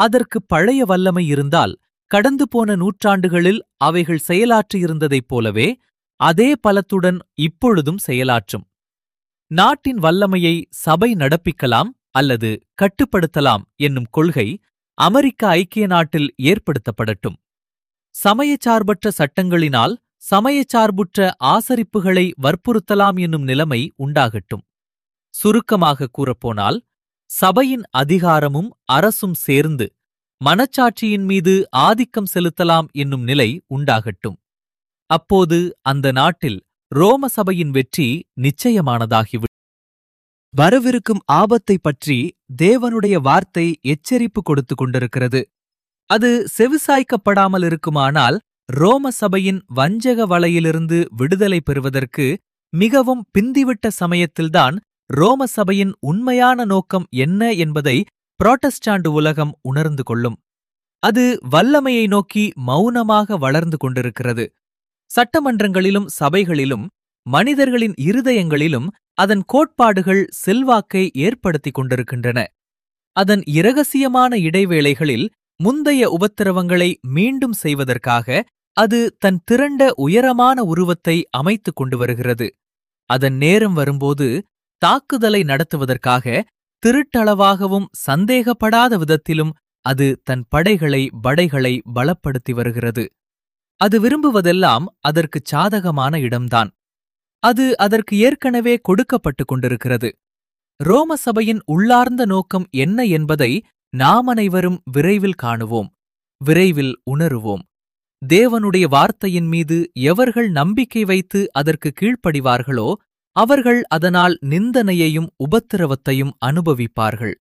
அதற்கு பழைய வல்லமை இருந்தால் கடந்து போன நூற்றாண்டுகளில் அவைகள் செயலாற்றியிருந்ததைப் போலவே அதே பலத்துடன் இப்பொழுதும் செயலாற்றும். நாட்டின் வல்லமையை சபை நடப்பிக்கலாம் அல்லது கட்டுப்படுத்தலாம் என்னும் கொள்கை அமெரிக்க ஐக்கிய நாட்டில் ஏற்படுத்தப்படட்டும். சமயச்சார்பற்ற சட்டங்களினால் சமயச்சார்புற்ற ஆசரிப்புகளை வற்புறுத்தலாம் என்னும் நிலைமை உண்டாகட்டும். சுருக்கமாக கூறப்போனால், சபையின் அதிகாரமும் அரசும் சேர்ந்து மனச்சாட்சியின் மீது ஆதிக்கம் செலுத்தலாம் என்னும் நிலை உண்டாகட்டும். அப்போது அந்த நாட்டில் ரோம சபையின் வெற்றி நிச்சயமானதாகிவிடும். வரவிருக்கும் ஆபத்தை பற்றி தேவனுடைய வார்த்தை எச்சரிப்பு கொடுத்து கொண்டிருக்கிறது. அது செவிசாய்க்கப்படாமல் இருக்குமானால் ரோம சபையின் வஞ்சக வலையிலிருந்து விடுதலை பெறுவதற்கு மிகவும் பிந்திவிட்ட சமயத்தில்தான் ரோம சபையின் உண்மையான நோக்கம் என்ன என்பதை புராட்டஸ்டாண்டு உலகம் உணர்ந்து கொள்ளும். அது வல்லமையை நோக்கி மௌனமாக வளர்ந்து கொண்டிருக்கிறது. சட்டமன்றங்களிலும் சபைகளிலும் மனிதர்களின் இருதயங்களிலும் அதன் கோட்பாடுகள் செல்வாக்கை ஏற்படுத்திக் கொண்டிருக்கின்றன. அதன் இரகசியமான இடைவேளைகளில் முந்தைய உபத்திரவங்களை மீண்டும் செய்வதற்காக அது தன் திரண்ட உயரமான உருவத்தை அமைத்துக் கொண்டு வருகிறது. அதன் நேரம் வரும்போது தாக்குதலை நடத்துவதற்காக திருட்டளவாகவும் சந்தேகப்படாத விதத்திலும் அது தன் படைகளை படைகளை பலப்படுத்தி வருகிறது. அது விரும்புவதெல்லாம் அதற்குச் சாதகமான இடம்தான். அது அதற்கு ஏற்கனவே கொடுக்கப்பட்டுக் கொண்டிருக்கிறது. ரோம சபையின் உள்ளார்ந்த நோக்கம் என்ன என்பதை நாம் அனைவரும் விரைவில் காணுவோம், விரைவில் உணருவோம். தேவனுடைய வார்த்தையின் மீது எவர்கள் நம்பிக்கை வைத்து அதற்கு கீழ்ப்படிவார்களோ அவர்கள் அதனால் நிந்தனையையும் உபத்திரவத்தையும் அனுபவிப்பார்கள்.